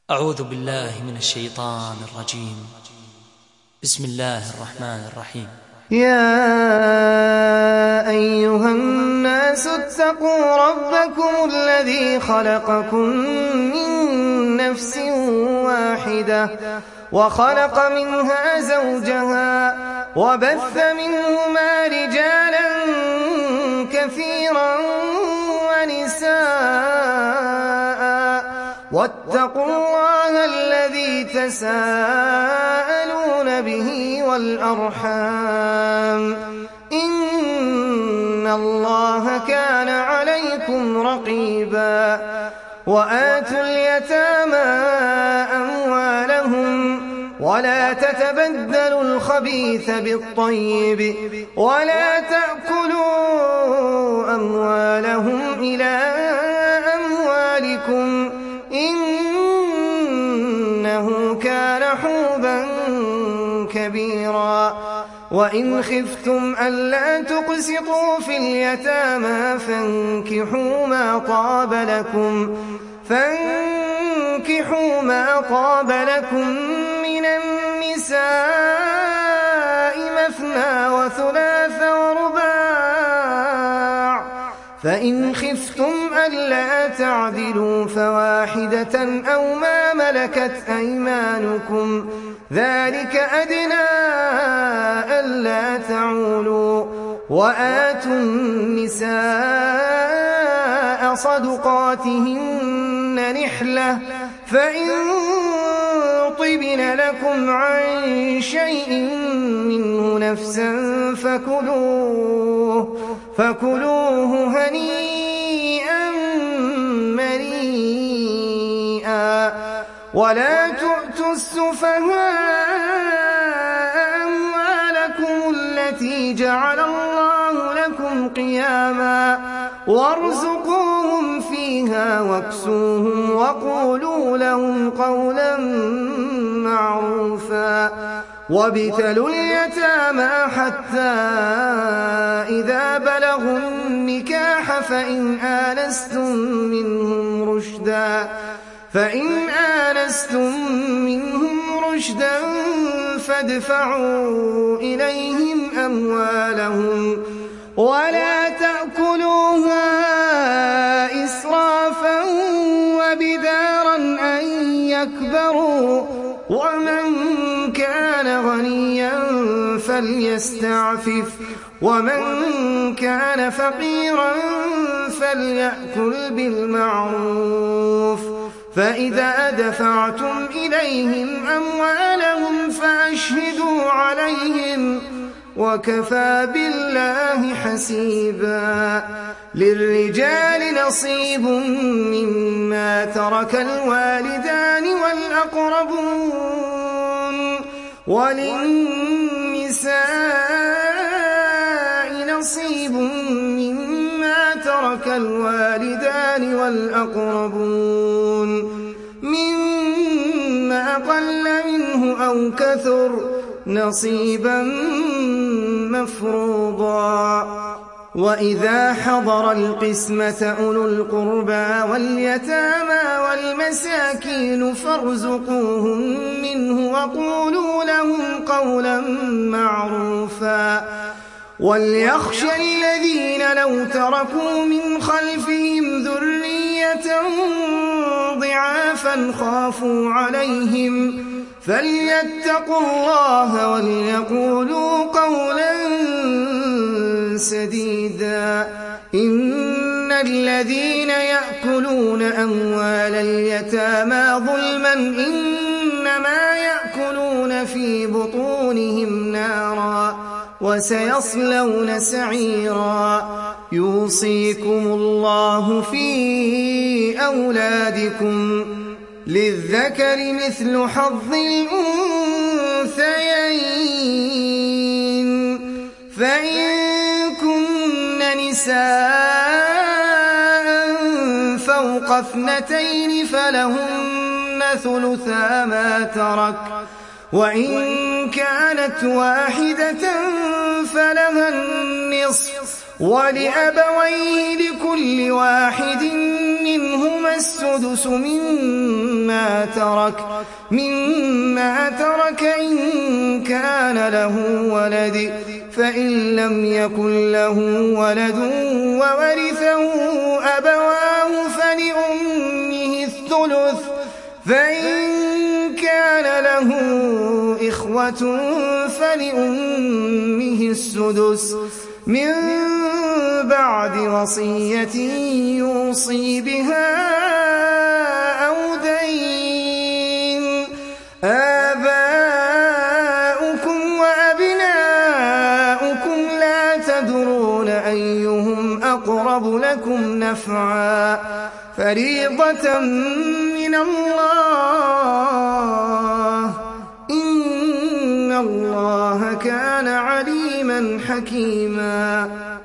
أعوذ بالله من الشيطان الرجيم. بسم الله الرحمن الرحيم. يا أيها الناس اتقوا ربكم الذي خلقكم من نفس واحدة وخلق منها زوجها وبث منهما رجالا كثيرا ونساء واتقوا الله الذي تساءلون به والأرحام إن الله كان عليكم رقيبا وآتوا اليتامى أموالهم ولا تتبدلوا الخبيث بالطيب ولا تأكلوا أموالهم إلى أموالكم إنه كان حوبا كبيرا وإن خفتم ألا تقسطوا في اليتامى فانكحوا ما طاب لكم من النساء مثنى وثلاث ورباع فإن خفتم ألا تعدلوا فواحدة أو ما ملكت أيمانكم ذلك أدنى ألا تعولوا وآتوا النساء صدقاتهن نحلة فإن طبن لكم عن شيء منه نفسا فكلوه هنيئا مريئا ولا تؤتوا السفهاء أموالكم التي جعل الله لكم قياما وارزقوهم فيها واكسوهم وقولوا لهم قولا معروفا وابتلوا اليتامى حتى إذا بلغوا النكاح فإن آنستم منهم رشدا فادفعوا إليهم أموالهم ولا تأكلوها إسرافا وبدارا أن يكبروا ومن كان غنيا فليستعفف ومن كان فقيرا فليأكل بالمعروف فإذا دفعتم إليهم أموالهم فأشهدوا عليهم وكفى بالله حسيبا للرجال نصيب مما ترك الوالدان والأقربون وللنساء نصيب مما ترك الوالدان والأقربون مما قل منه أو كثر نصيبا مفروضا وإذا حضر القسمة أولو القربى واليتامى والمساكين فارزقوهم منه وقولوا لهم قولا معروفا وليخشى الذين لو تركوا من خلفهم ذرية ضعافا خافوا عليهم فليتقوا الله وليقولوا قولا سديدا إن الذين يأكلون أموال اليتامى ظلما إنما يأكلون في بطونهم نارا وسيصلون سعيرا يوصيكم الله في أولادكم للذكر مثل حظ الأنثيين فإن كن نساء فوق 2 فلهن ثلثا ما ترك وإن كانت واحدة فلها النصف ولأبويه لكل واحد منهما السدس مما ترك إن كان له ولد، فإن لم يكن له ولد وورثه أبواه فلأمه الثلث، فإن كان له إخوة فلأمه السدس من بعد وصية يوصي بها أو دين. آباؤكم وأبناؤكم لا تدرون أيهم أقرب لكم نفعا، فريضة من الله، إن الله كان عليما حكيما.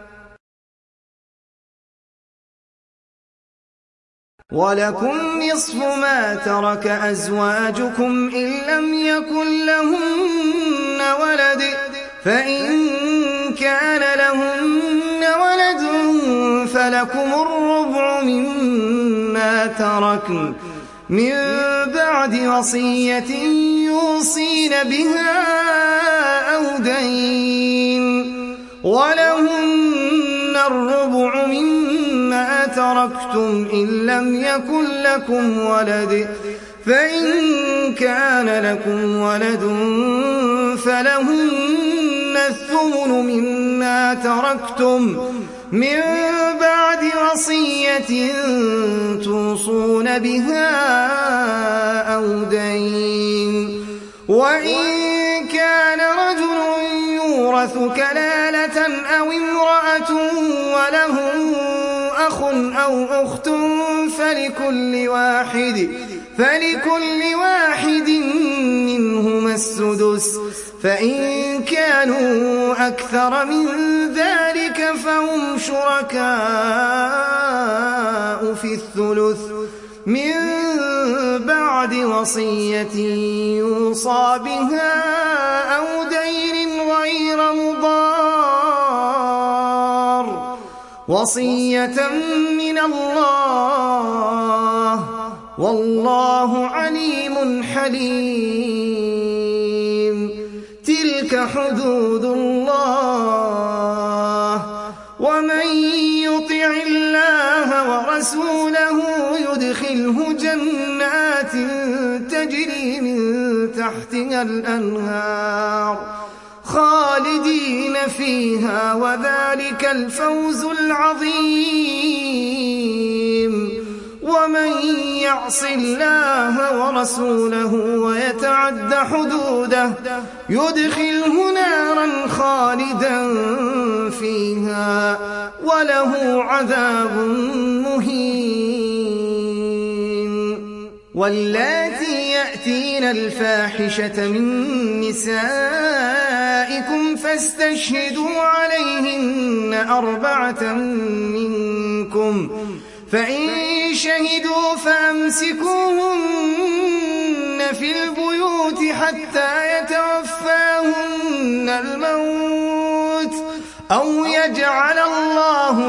ولكم نصف ما ترك أزواجكم إن لم يكن لهن ولد، فإن كان لهن ولد فلكم الربع مما تركن من بعد وصية يوصين بها أو دين، ولهن الربع مما تركتم إن لم يكن لكم ولد، فإن كان لكم ولد فلهن الثمن مما تركتم من بعد وصية توصون بها أو دين. وإن كان رجل يورث كلالة أو امرأة وله أخ أو أخت فلكل واحد منهما السدس، فإن كانوا أكثر من ذلك فهم شركاء في الثلث من بعد وصية يوصى بها أو دين غير مضار، وصية من الله، والله عليم حليم. تلك حدود الله، ومن يطع الله ورسوله يدخله جنات تجري من تحتها الأنهار خالدين فيها، وذلك الفوز العظيم. ومن يعص الله ورسوله ويتعد حدوده يدخله نارا خالدا فيها وله عذاب مهين. واللاتي يأتين الفاحشة من نسائكم فاستشهدوا عليهن 4 منكم، فإن شهدوا فأمسكوهن في البيوت حتى يتوفاهن الموت أو يجعل الله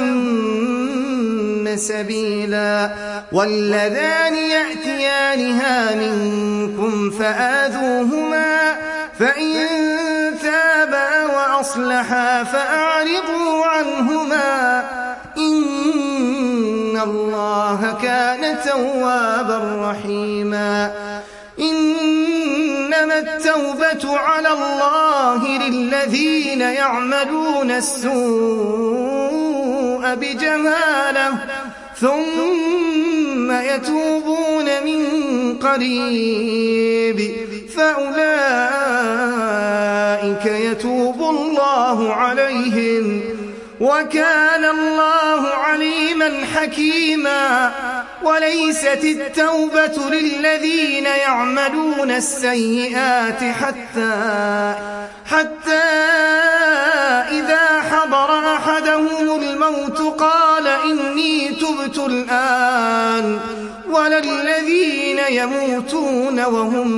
لهن سبيلا. واللذان يأتيانها منكم فآذوهما، فإن تابا وأصلحا فأعرضوا عنهما، إن الله كان توابا رحيما. إنما التوبة على الله للذين يعملون السوء بجهالة ثم يتوبون من قريب فأولئك يتوب الله عليهم، وكان الله عليما حكيما. وليست التوبة للذين يعملون السيئات حتى إذا حضر أحدهم الموت قال إني تبت الآن، ولا الذين يموتون وهم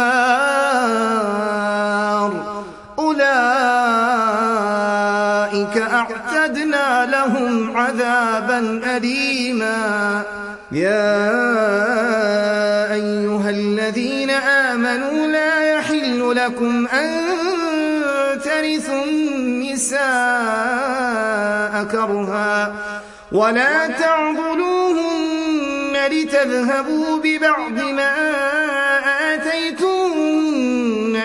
كفار أولئك أولئك أعتدنا لهم عذابا أليما يا أيها الذين آمنوا لا يحل لكم أن ترثوا النساء كرها ولا تعضلوهن لتذهبوا ببعض ما آتيتوهن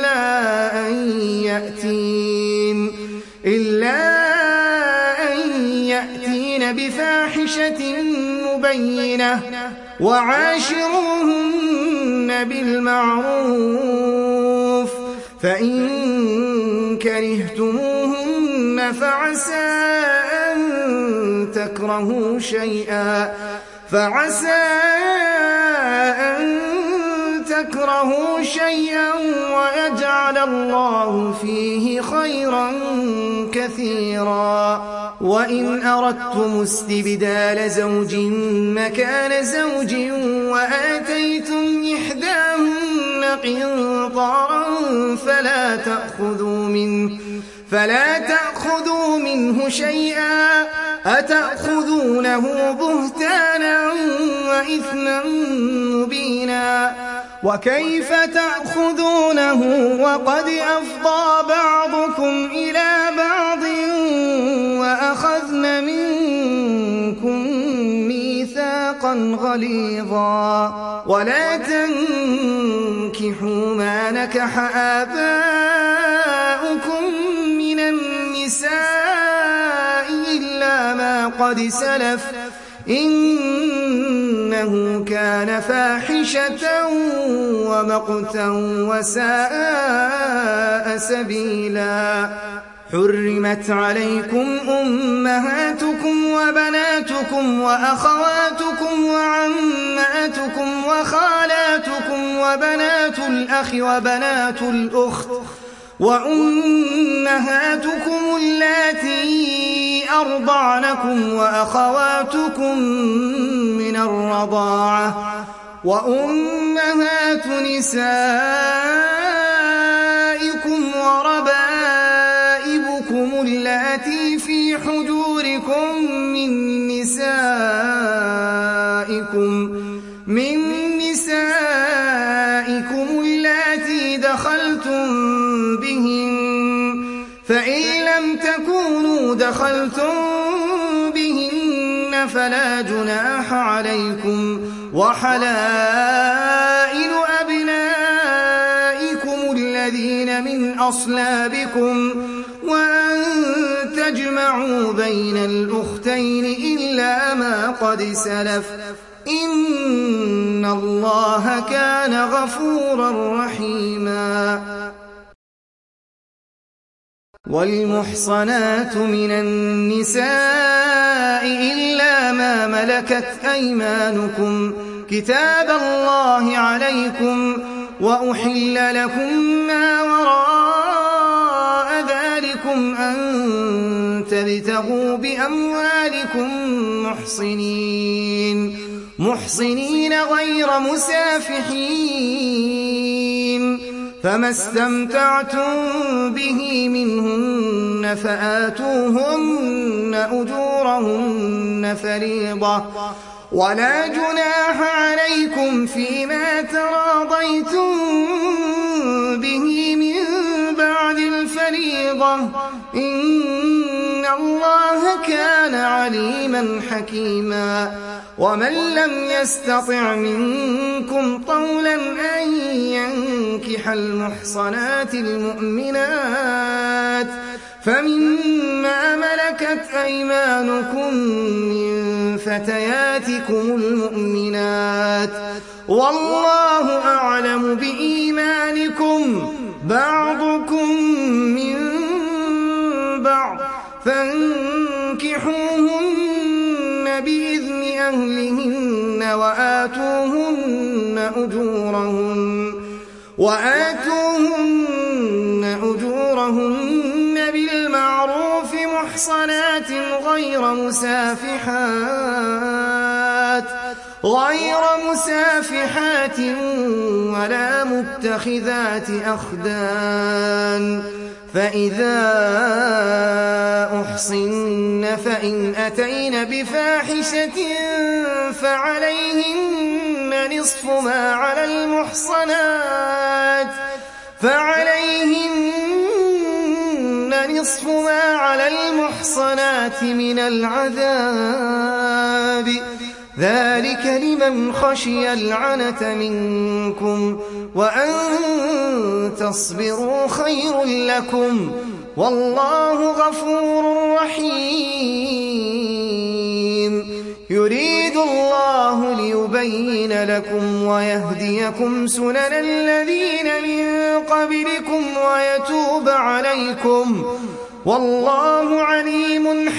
إلا أن يأتين بفاحشة مبينة وعاشروهن بالمعروف فإن كرهتموهن فعسى أن تكرهوا شيئا ويجعل الله فيه خيرا كثيرا وإن أردتم استبدال زوج مكان زوج وآتيتم إحداهن قنطارا فلا تأخذوا منه شيئا أتأخذونه بهتانا وإثما مبينا وكيف تأخذونه وقد أفضى بعضكم إلى بعض وأخذن منكم ميثاقا غليظا ولا تنكحوا ما نكح آباؤكم من النساء إلا ما قد سلف إنه كان فاحشة ومقتا وساء سبيلا حرمت عليكم أمهاتكم وبناتكم وأخواتكم وعماتكم وخالاتكم وبنات الأخ وبنات الأخت وأمهاتكم اللاتي أرضعنكم وأخواتكم من الرضاعة وأمهات نسائكم وربائبكم اللاتي في حجوركم من نسائكم اللاتي دخلتم بهن فإن لم تكونوا دخلتم بهن فلا جناح عليكم وحلائل أبنائكم الذين من أصلابكم وأن تجمعوا بين الأختين إلا ما قد سلف إن الله كان غفورا رحيما والمحصنات من النساء إلا ما ملكت أيمانكم كتاب الله عليكم وأحل لكم ما وراء ذلكم أن تبتغوا بأموالكم محصنين غير مسافحين فما استمتعتم به منهن فآتوهن أجورهن فريضة ولا جناح عليكم فيما تراضيتم به من بعد الفريضة إن الله كان عليما حكيما ومن لم يستطع منكم طولا أن ينكح المحصنات المؤمنات فمما ملكت أيمانكم من فتياتكم المؤمنات والله أعلم بإيمانكم بعضكم من بعض فانكحوهن بإذن أهلهن وآتوهن أجورهن بالمعروف محصنات غير مسافحات ولا متخذات أخدان فإذا أحصن فإن أتين بفاحشة فعليهن نصف ما على المحصنات من العذاب، ذلك لمن خشي العنة منكم، وأن تصبروا خير لكم، والله غفور رحيم. يريد الله ليبين لكم ويهديكم سنن الذين من قبلكم ويتوب عليكم، والله عليم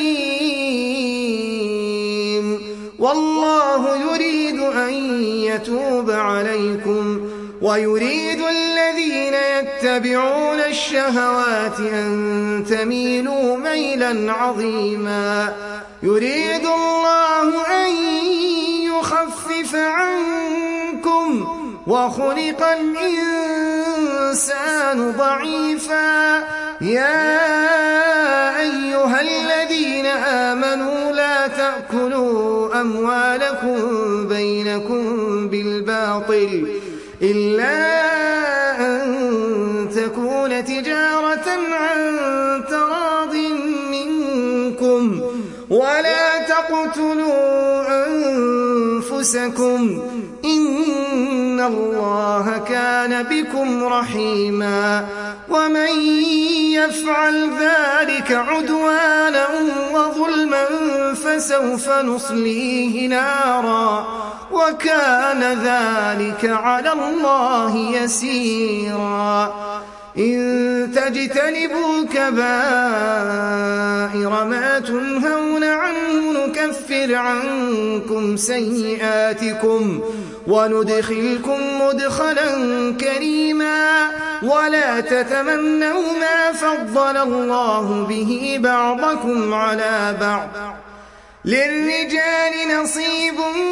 حكيم. والله يريد أن يتوب عليكم ويريد الذين يتبعون الشهوات أن تميلوا ميلا عظيما. يريد الله أن يخفف عنكم وخلق الإنسان ضعيفا. يا أيها الذين آمنوا لا تأكلوا أموالكم بينكم بالباطل إلا أن تكون تجارة عن تراض منكم، ولا تقتلوا أنفسكم، إن الله كان بكم رحيما. ومن يفعل ذلك عدوانا وظلما فسوف نصليه نارا، وكان ذلك على الله يسيرا. إن تجتنبوا كبائر ما تنهون عنه نكفر عنكم سيئاتكم وندخلكم مدخلا كريما. ولا تتمنوا ما فضل الله به بعضكم على بعض، للرجال نصيب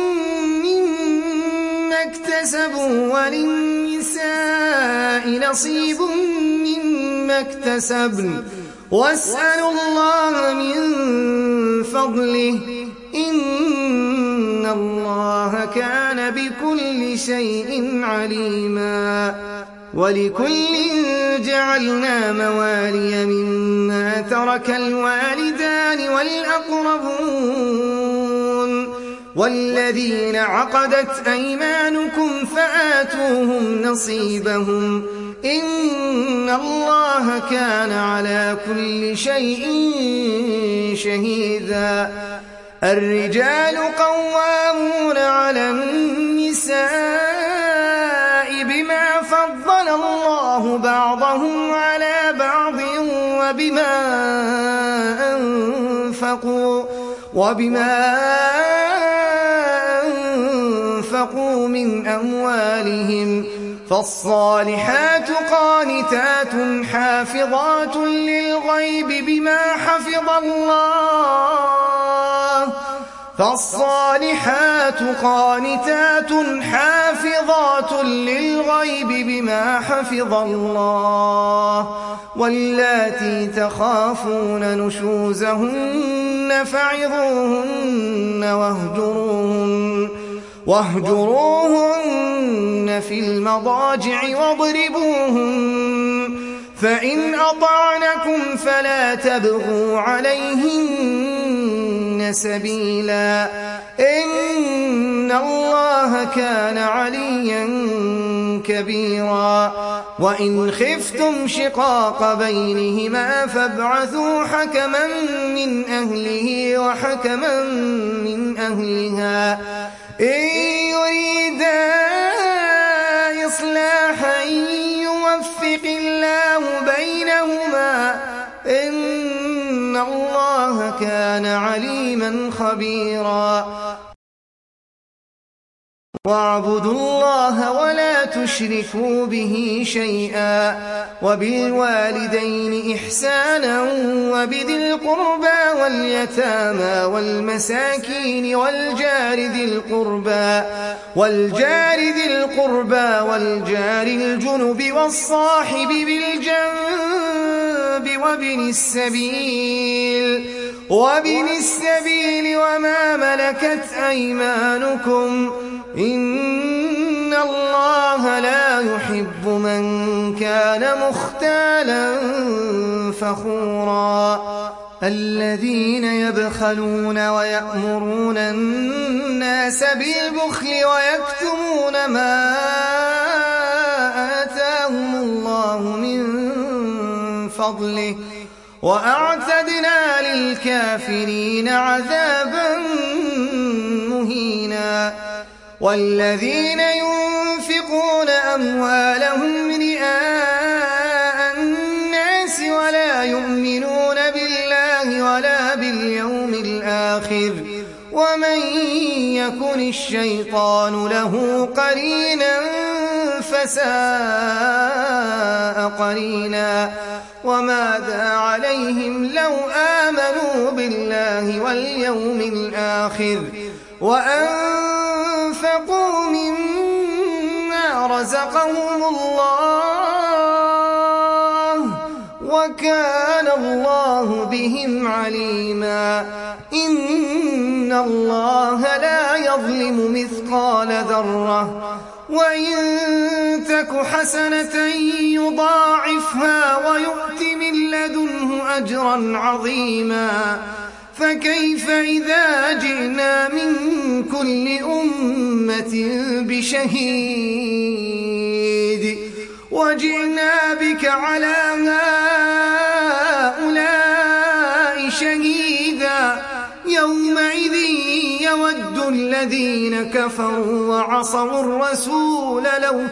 مما اكتسبوا وللنساء نصيب مما اكتسبن، واسألوا الله من فضله، إن الله كان بكل شيء عليما. ولكل جعلنا موالي مما ترك الوالدان والأقربون والذين عقدت أيمانكم فآتوهم نصيبهم، إن الله كان على كل شيء شهيدا. الرجال قوامون على النساء بما فضل الله بعضهم على بعض وبما أنفقوا من أموالهم، فالصالحات قانتات حافظات للغيب بما حفظ الله، فالصالحات قانتات حافظات للغيب بما حفظ الله. واللاتي تخافون نشوزهن فعظوهن واهجروهن في المضاجع واضربوهن، فإن أطعنكم فلا تبغوا عليهن سبيلا، إن الله كان عليا كبيرا. وإن خفتم شقاق بينهما فابعثوا حكما من أهله وحكما من أهلها إن يريدا إصلاحا يوفق الله بينهما، إن الله كان عليما خبيرا. واعبدوا الله ولا تشركوا به شيئا، وبالوالدين إحسانا وبذي القربى واليتامى والمساكين والجار ذي القربى والجار الجنب والصاحب بالجنب وابن السبيل وما ملكت أيمانكم إن الله لا يحب من كان مختالا فخورا الذين يبخلون ويأمرون الناس بالبخل ويكتمون ما آتاهم الله من فضله وأعتدنا للكافرين عذابا مهينا والذين ينفقون أموالهم رئاء الناس ولا يؤمنون بالله ولا باليوم الآخر ومن يكن الشيطان له قرينا فساء قرينا وماذا عليهم لو آمنوا بالله واليوم الآخر وأنفقوا مما رزقهم الله وكان الله بهم عليما إن الله لا يظلم مثقال ذرة وإن تك حسنة يضاعفها ويؤت من لدنه أجرا عظيما فكيف إذا جئنا من كل أمة بشهيد وجئنا بك على هؤلاء شهيدا يومئذ يود الذين كفروا وعصوا الرسول لو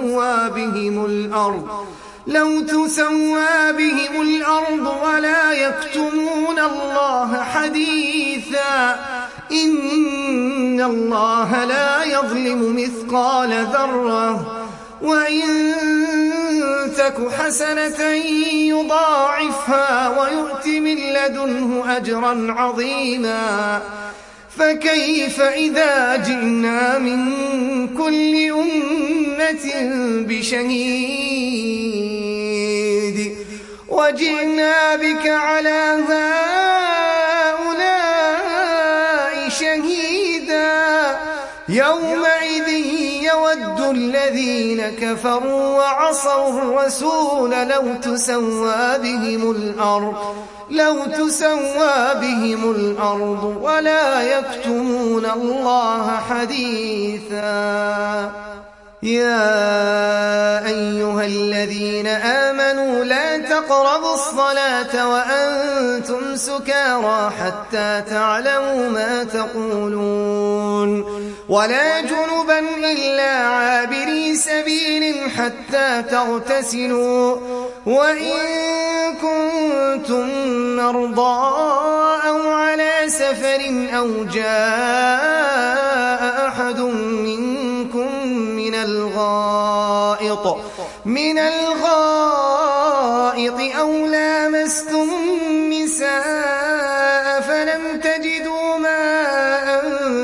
تسوى بهم الأرض ولا يكتمون الله حديثا إن الله لا يظلم مثقال ذرة وإن تك حسنة يضاعفها ويؤت من لدنه أجرا عظيما فكيف إذا جئنا من كل أمة بشهيد وجئنا بك على هؤلاء شهيدا يومئذ يود الذين كفروا وعصوا الرسول لو تسوى بهم الأرض ولا يكتمون الله حديثا يا أيها الذين آمنوا لا تقربوا الصلاة وأنتم سكارى حتى تعلموا ما تقولون ولا جنبا إلا عابري سبيل حتى تغتسلوا وإن كنتم مرضى أو على سفر أو جاء أحد منكم من الغائط أو لامستم النساء فلم تجدوا ماء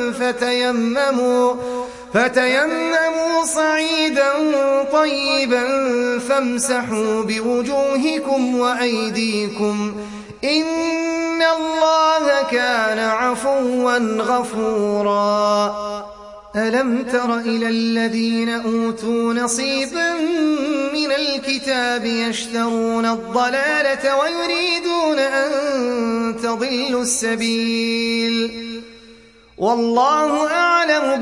فتيمموا صعيدا طيبا فامسحوا بوجوهكم وأيديكم إن الله كان عفوا غفورا ألم تر إلى الذين أوتوا نصيبا من الكتاب يشترون الضلالة ويريدون أن تضلوا السبيل والله أعلم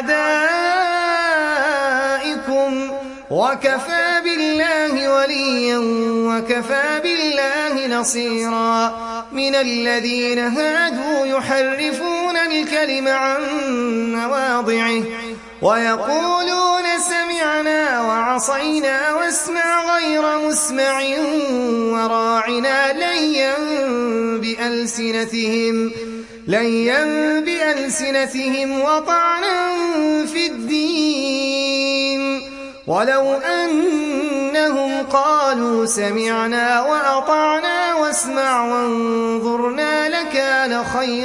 بأعدائكم وكفى بالله وليا وكفى بالله نصيرا من الذين هادوا يحرفون الكلم عن مواضعه ويقولون سمعنا وعصينا واسمع غير مسمع وراعنا ليا بألسنتهم وطعنا في الدين ولو أنهم قالوا سمعنا وأطعنا واسمع وانظرنا لكان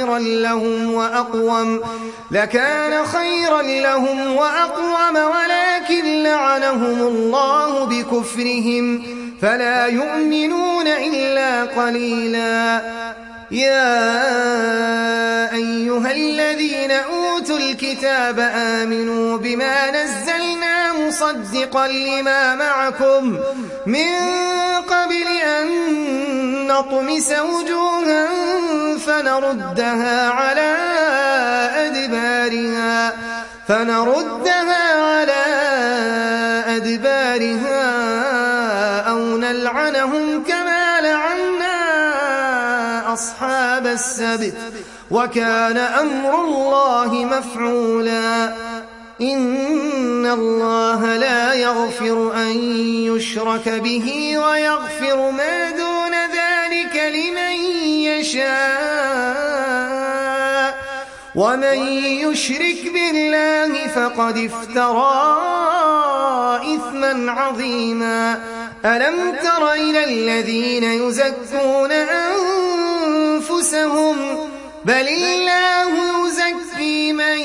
خيرا لهم وأقوم ولكن لعنهم الله بكفرهم فلا يؤمنون إلا قليلا. يا أيها الذين أوتوا الكتاب آمنوا بما نزلنا مصدقا لما معكم من قبل أن نطمس وجوها فنردها على أدبارها أو نلعنهم كما لعنا أصحاب السبت وكان أمر الله مفعولا. إن الله لا يغفر أن يشرك به ويغفر ما دون ذلك لمن يشاء ومن يشرك بالله فقد افترى إثما عظيما. ألم تر إلى الذين يزكون أنفسهم بل الله يزكي من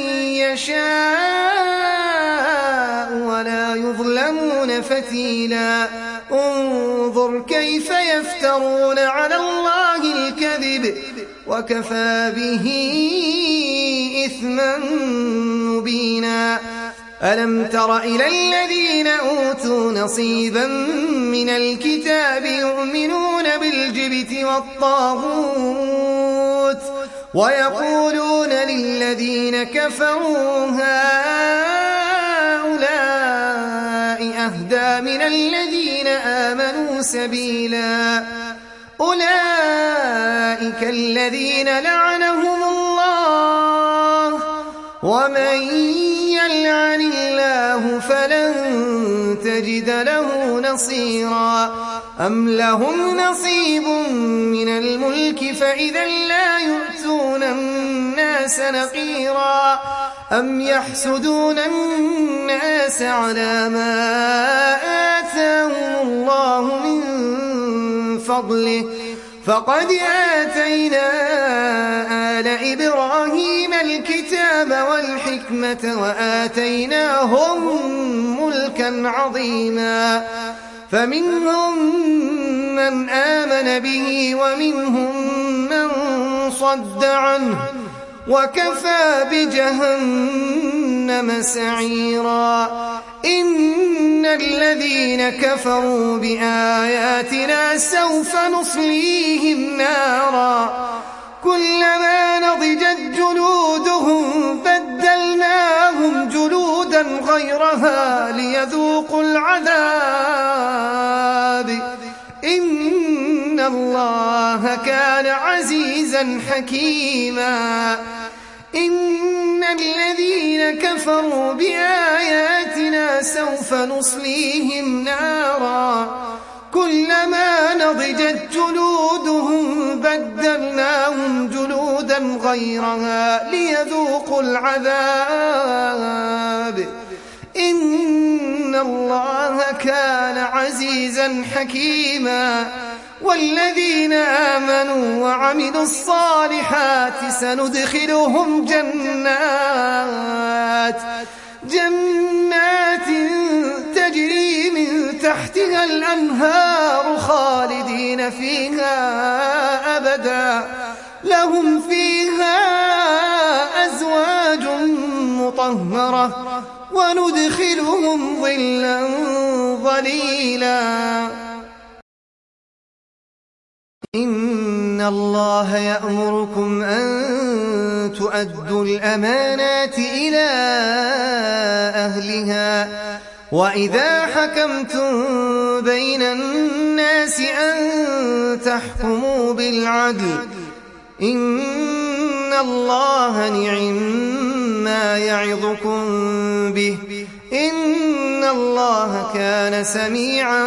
يشاء ولا يظلمون فتيلا. انظر كيف يفترون على الله الكذب وكفى به إثما مبينا. ألم تر إلى الذين أوتوا نصيبا من الكتاب يؤمنون بالجبت والطاغوت ويقولون للذين كفروا هؤلاء أهدى من الذين آمنوا سبيلا. أولئك الذين لعنهم الله ومن يلعن الله فلن تجد له نصيرا. أم لهم نصيب من الملك فإذا لا يؤتون الناس نقيرا. أم يحسدون الناس على ما آتاهم الله من فضله فقد آتينا آل إبراهيم الكتاب والحكمة وآتيناهم ملكا عظيما. فمنهم من آمن به ومنهم من صد عنه وكفى بجهنم سعيرا. إن الذين كفروا بآياتنا سوف نصليهم نارا كلما نضجت جلودهم بدلناهم جلودا غيرها ليذوقوا العذاب. إن الله كان عزيزا حكيما. إن الذين كفروا بآياتنا سوف نصليهم نارا كلما نضجت جلودهم بدلناهم جلودا غيرها ليذوقوا العذاب. إن الله كان عزيزا حكيما. والذين آمنوا وعملوا الصالحات سندخلهم جنات تجري من تحتها الأنهار خالدين فيها أبدا لهم فيها أزواج مطهرة وندخلهم ظلا ظليلا. إن الله يأمركم أن تؤدوا الأمانات إلى أهلها وإذا حكمتم بين الناس أن تحكموا بالعدل. إن الله نعما يعظكم به إن الله كان سميعا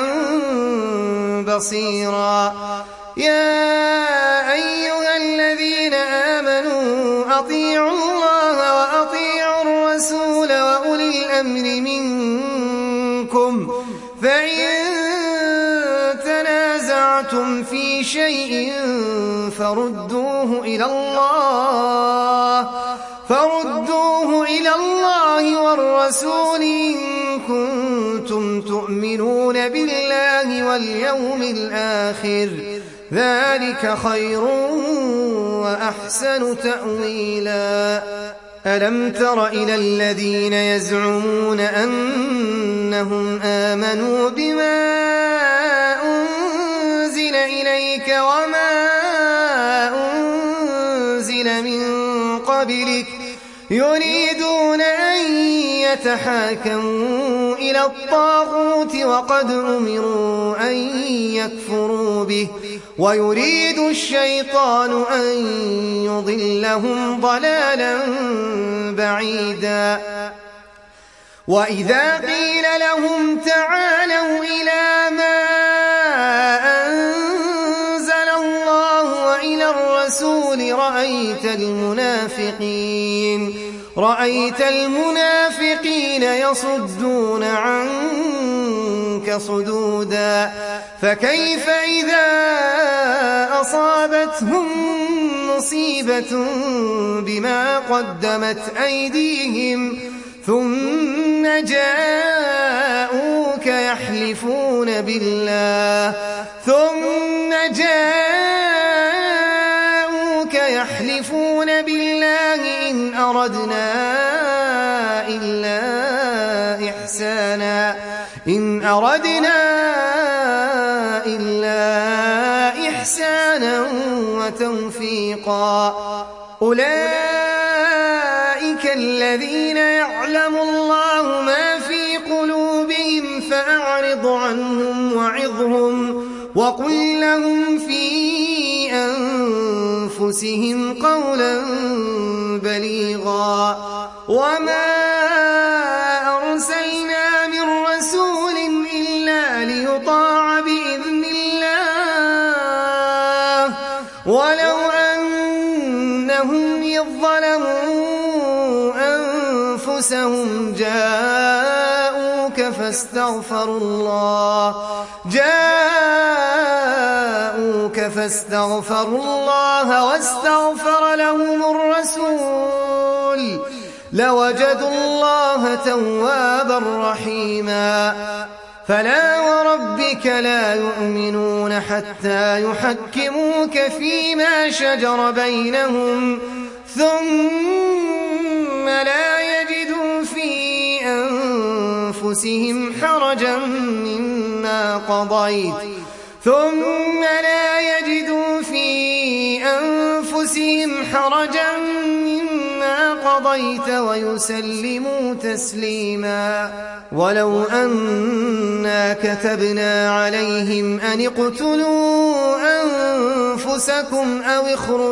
بصيرا. يا أيها الذين آمنوا أطيعوا الله وأطيعوا الرسول وأولي الأمر منكم فإن تنازعتم في شيء فردوه إلى الله والرسول إن كنتم تؤمنون بالله واليوم الآخر ذلك خير وأحسن تأويلا ألم تر إلى الذين يزعمون أنهم آمنوا بما أنزل إليك وما أنزل من قبلك يريدون أن يتحاكموا إلى الطاغوت وقد أمروا أن يكفروا به ويريد الشيطان أن يضلهم ضلالا بعيدا وإذا قيل لهم تعالوا إلى ما أنزل الله وإلى الرسول رأيت المنافقين يصدون عنك صدودا فكيف إذا أصابتهم مصيبة بما قدمت أيديهم ثم جاءوك يحلفون بالله إن أردنا إلا إحسانا وتوفيقا أولئك الذين يعلم الله ما في قلوبهم فأعرض عنهم وعظهم وقل لهم في أنفسهم قولا بليغا وما أرسلنا من رسول إلا ليطاع بإذن الله ولو أنهم إذ ظلموا أنفسهم جاءوك فاستغفروا الله واستغفر لهم الرسول لوجدوا الله توابا رحيما فلا وربك لا يؤمنون حتى يحكموك فيما شجر بينهم ثم لا يجدوا في أنفسهم حرجا مما قضيت ويسلموا تسليما ولو أنا كتبنا عليهم أن اقتلوا أنفسكم أو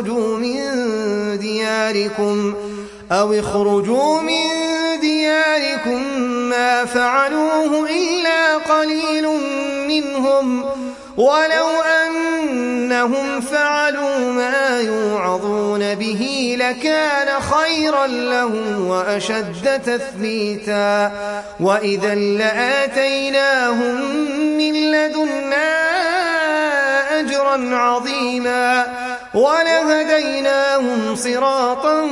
اخرجوا من دياركم ما فعلوه إلا قليل منهم ولو أنهم فعلوا ما يوعظون به لكان خيرا لهم وأشد تثبيتا وإذا لآتيناهم من لدنا أجرا عظيما ولهديناهم صراطا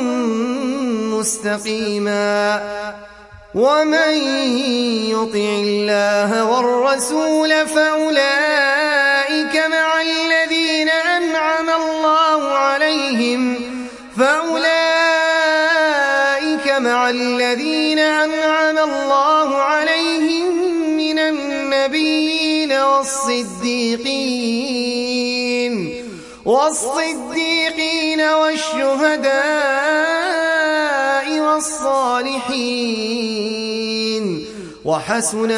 مستقيما ومن يطع الله والرسول فأولئك مع الذين أنعم الله عليهم من النبيين والصديقين والشهداء والصالحين وحسن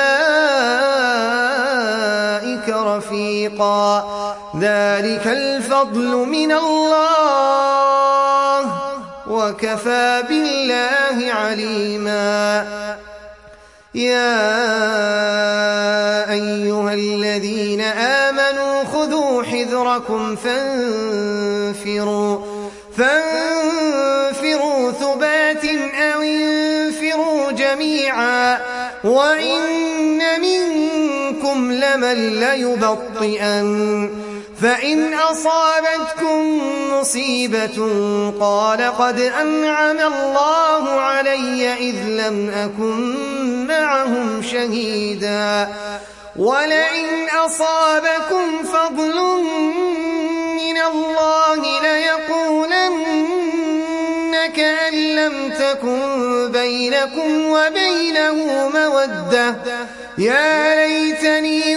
أولئك رفيقا ذلك الفضل من الله وكفى بالله عليما يا أيها الذين آمنوا خذوا حذركم فانفروا ثبات أو انفروا جميعا وإن منكم لمن ليبطئن فإن أصابتكم مصيبة قال قد أنعم الله علي إذ لم أكن معهم شهيدا ولئن أصابكم فضل من الله ليقولن كأن لم تكن بينكم وبينه مودة يا ليتني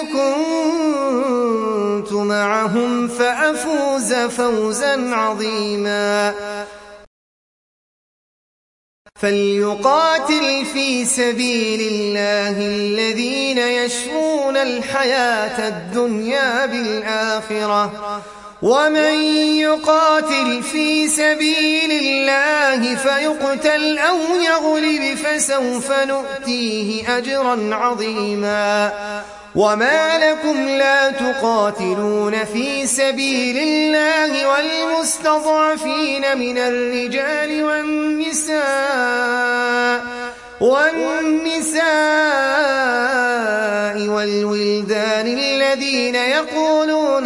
كنت معهم فأفوز فوزا عظيما فليقاتل في سبيل الله الذين يشرون الحياة الدنيا بالآخرة ومن يقاتل في سبيل الله فيقتل أو يغلب فسوف نؤتيه أجرا عظيما وما لكم لا تقاتلون في سبيل الله والمستضعفين من الرجال والنساء والولدان الذين يقولون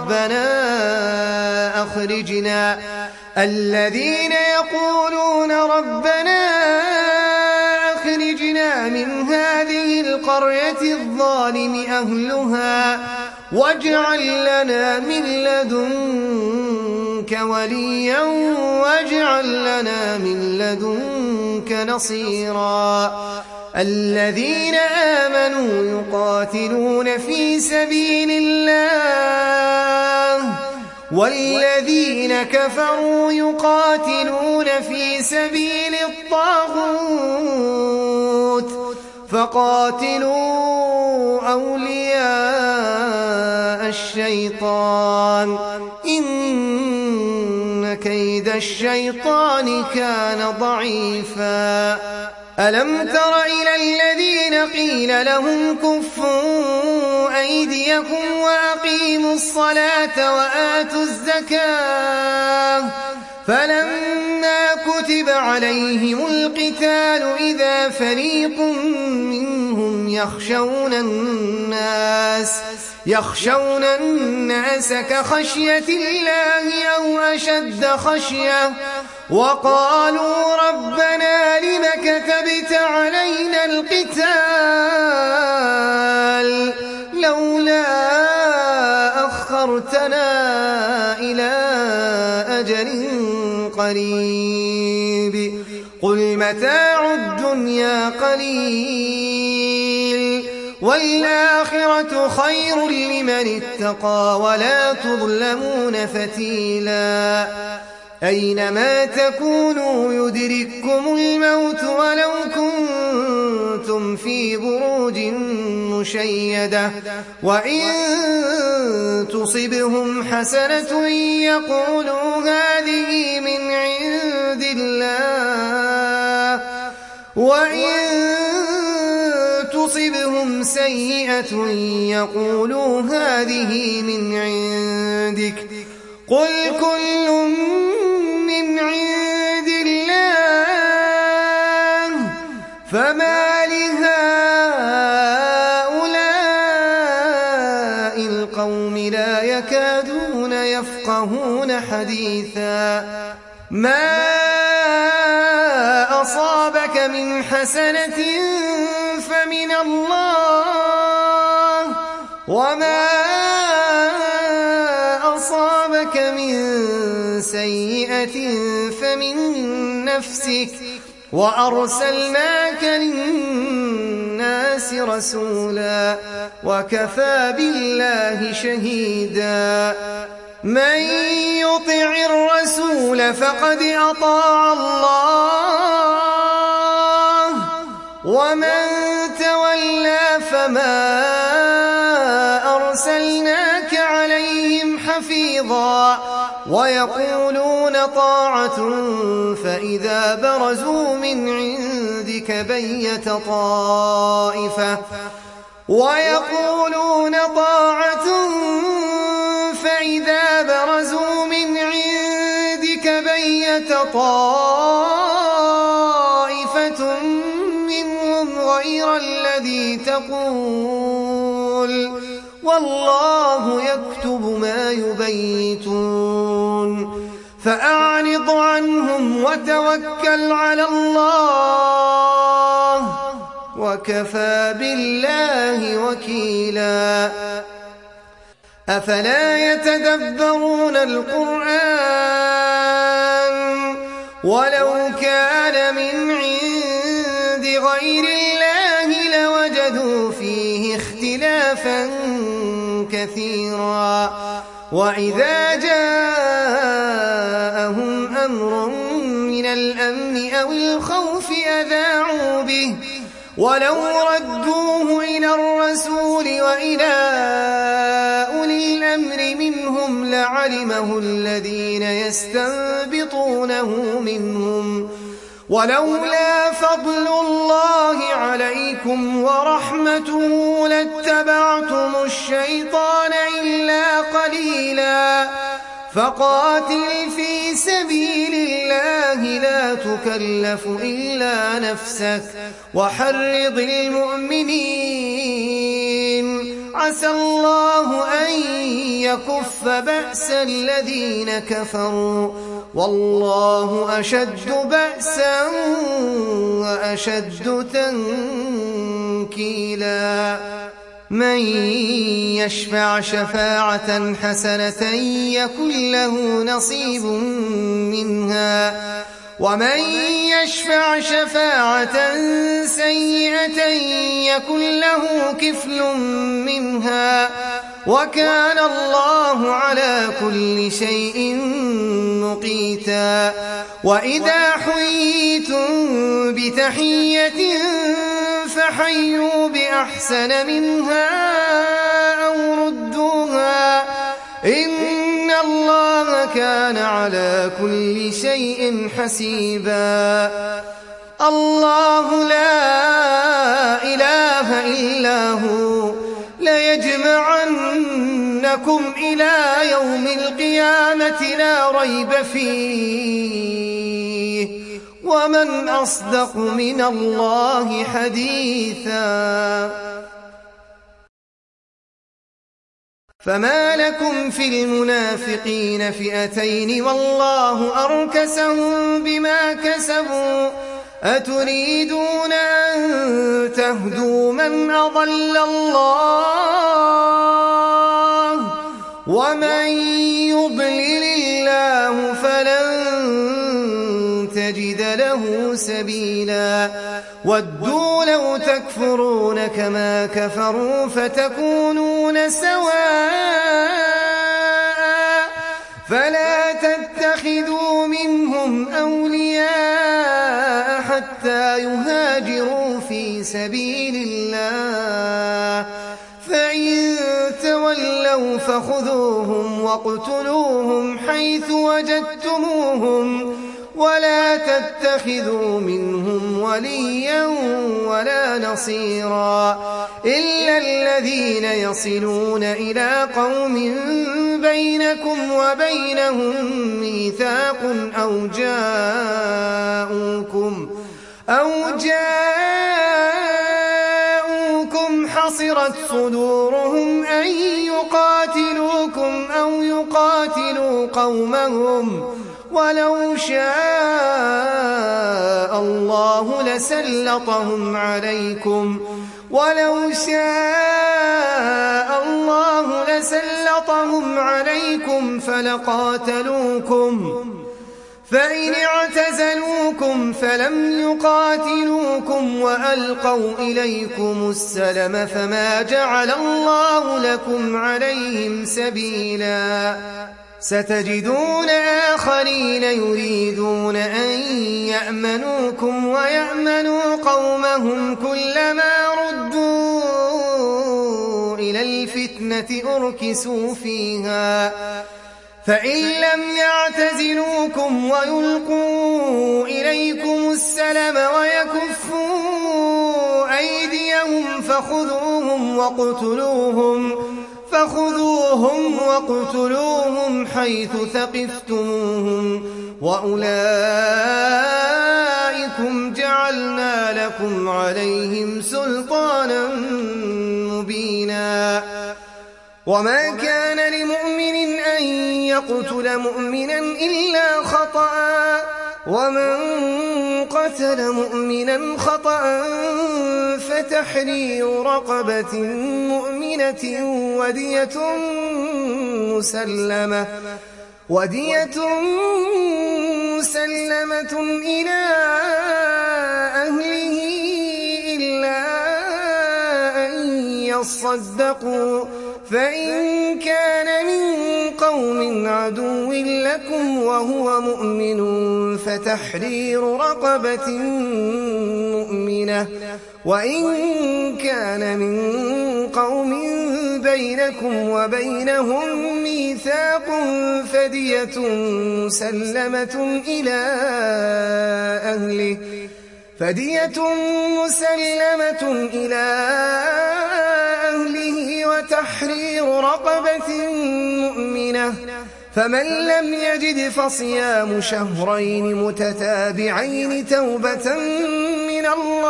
ربنا أخرجنا من هذه القرية الظالم أهلها واجعل لنا من لدنك وليا واجعل لنا من لدنك نصيرا الذين آمنوا يقاتلون في سبيل الله والذين كفروا يقاتلون في سبيل الطاغوت فقاتلوا أولياء الشيطان إن كيد الشيطان كان ضعيفا ألم تر إلى الذين قيل لهم كفوا أيديكم وأقيموا الصلاة وآتوا الزكاة فلما كتب عليهم القتال إذا فريق منهم يخشون الناس كخشية الله أو أشد خشية وقالوا ربنا لم كتبت علينا القتال لولا أخرتنا إلى أجل قريب قل متاع الدنيا قليل والآخرة خير لمن اتقى ولا تظلمون فتيلا أينما تكونوا يدرككم الموت ولو كنتم في بروج مشيدة وإن تصبهم حسنة يقولوا هذه من عند الله وإن تصبهم سيئة يقولوا هذه من عندك قل كل من عند الله فما لهؤلاء القوم لا يكادون يفقهون حديثا ما أصابك من حسنة فمن الله وما أصابك من سيئة فمن نفسك وأرسلناك للناس رسولا وكفى بالله شهيدا من يطع الرسول فقد أطاع الله ومن تولى فما أرسلناك عليهم حفيظا ويقولون طاعة فإذا برزوا من عندك بيت طائفة منهم غير الذي تقول والله يكتب ما يبيتون فأعرض عنهم وتوكل على الله وكفى بالله وكيلا أفلا يتدبرون القرآن ولو كان من عند غير الله لوجدوا فيه اختلافا كثيرا وإذا جاءهم أمر من الأمن أو الخوف أذاعوا به ولو ردوه إلى الرسول وإلى أولي الأمر منهم لعلمه الذين يستنبطونه منهم ولولا فضل الله عليكم ورحمته لاتبعتم الشيطان إلا قليلا فقاتل في سبيل الله لا تكلف إلا نفسك وحرض المؤمنين عسى الله أن يكف بأس الذين كفروا والله أشد بأسا وأشد تنكيلا من يشفع شفاعة حسنة يكن له نصيب منها ومن يشفع شفاعة سيئة يكن له كفل منها وكان الله على كل شيء مقيتا وإذا حييتم بتحية فحيوا بأحسن منها أو ردوها إن الله كان على كل شيء حسيبا الله لا إله إلا هو ليجمعنكم إلى يوم القيامة لا ريب فيه ومن أصدق من الله حديثا فما لكم في المنافقين فئتين والله أركسهم بما كسبوا أتريدون أن تهدوا من أضل الله ومن يضلل الله فلن تجد له سبيلا ودوا لو تكفرون كما كفروا فتكونون سواء فلا تتخذوا منهم أولياء حتى يهاجروا في سبيل الله فإن تولوا فخذوهم واقتلوهم حيث وجدتموهم ولا تتخذوا منهم وليا ولا نصيرا إلا الذين يصلون إلى قوم بينكم وبينهم ميثاق أو جاءوكم حصرت صدورهم أن يقاتلوكم أو يقاتلوا قومهم ولو شاء الله لسلطهم عليكم فلقاتلوكم فإن اعتزلوكم فلم يقاتلوكم وألقوا إليكم السلم فما جعل الله لكم عليهم سبيلا ستجدون آخرين يريدون أن يأمنوكم ويأمنوا قومهم كلما ردوا إلى الفتنة أركسوا فيها فإن لم يعتزلوكم ويلقوا إليكم السلم ويكفوا أيديهم فخذوهم واقتلوهم حيث ثقفتموهم وأولئكم جعلنا لكم عليهم سلطانا مبينا وما كان لمؤمن أن يقتل مؤمنا إلا خطأ ومن قتل مؤمنا خطأ فتحرير رقبة مؤمنة ودية مسلمة إلى أهله إلا أن يصدقوا فإن كان من قوم عدو لكم وهو مؤمن فتحرير رقبة مؤمنة وإن كان من قوم بينكم وبينهم ميثاق فدية مسلمة إلى أهله وتحرير رقبة مؤمنة فمن لم يجد فصيام شهرين متتابعين توبة من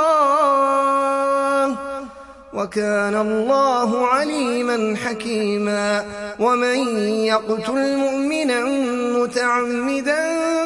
الله وكان الله عليما حكيما ومن يقتل مؤمنا متعمدا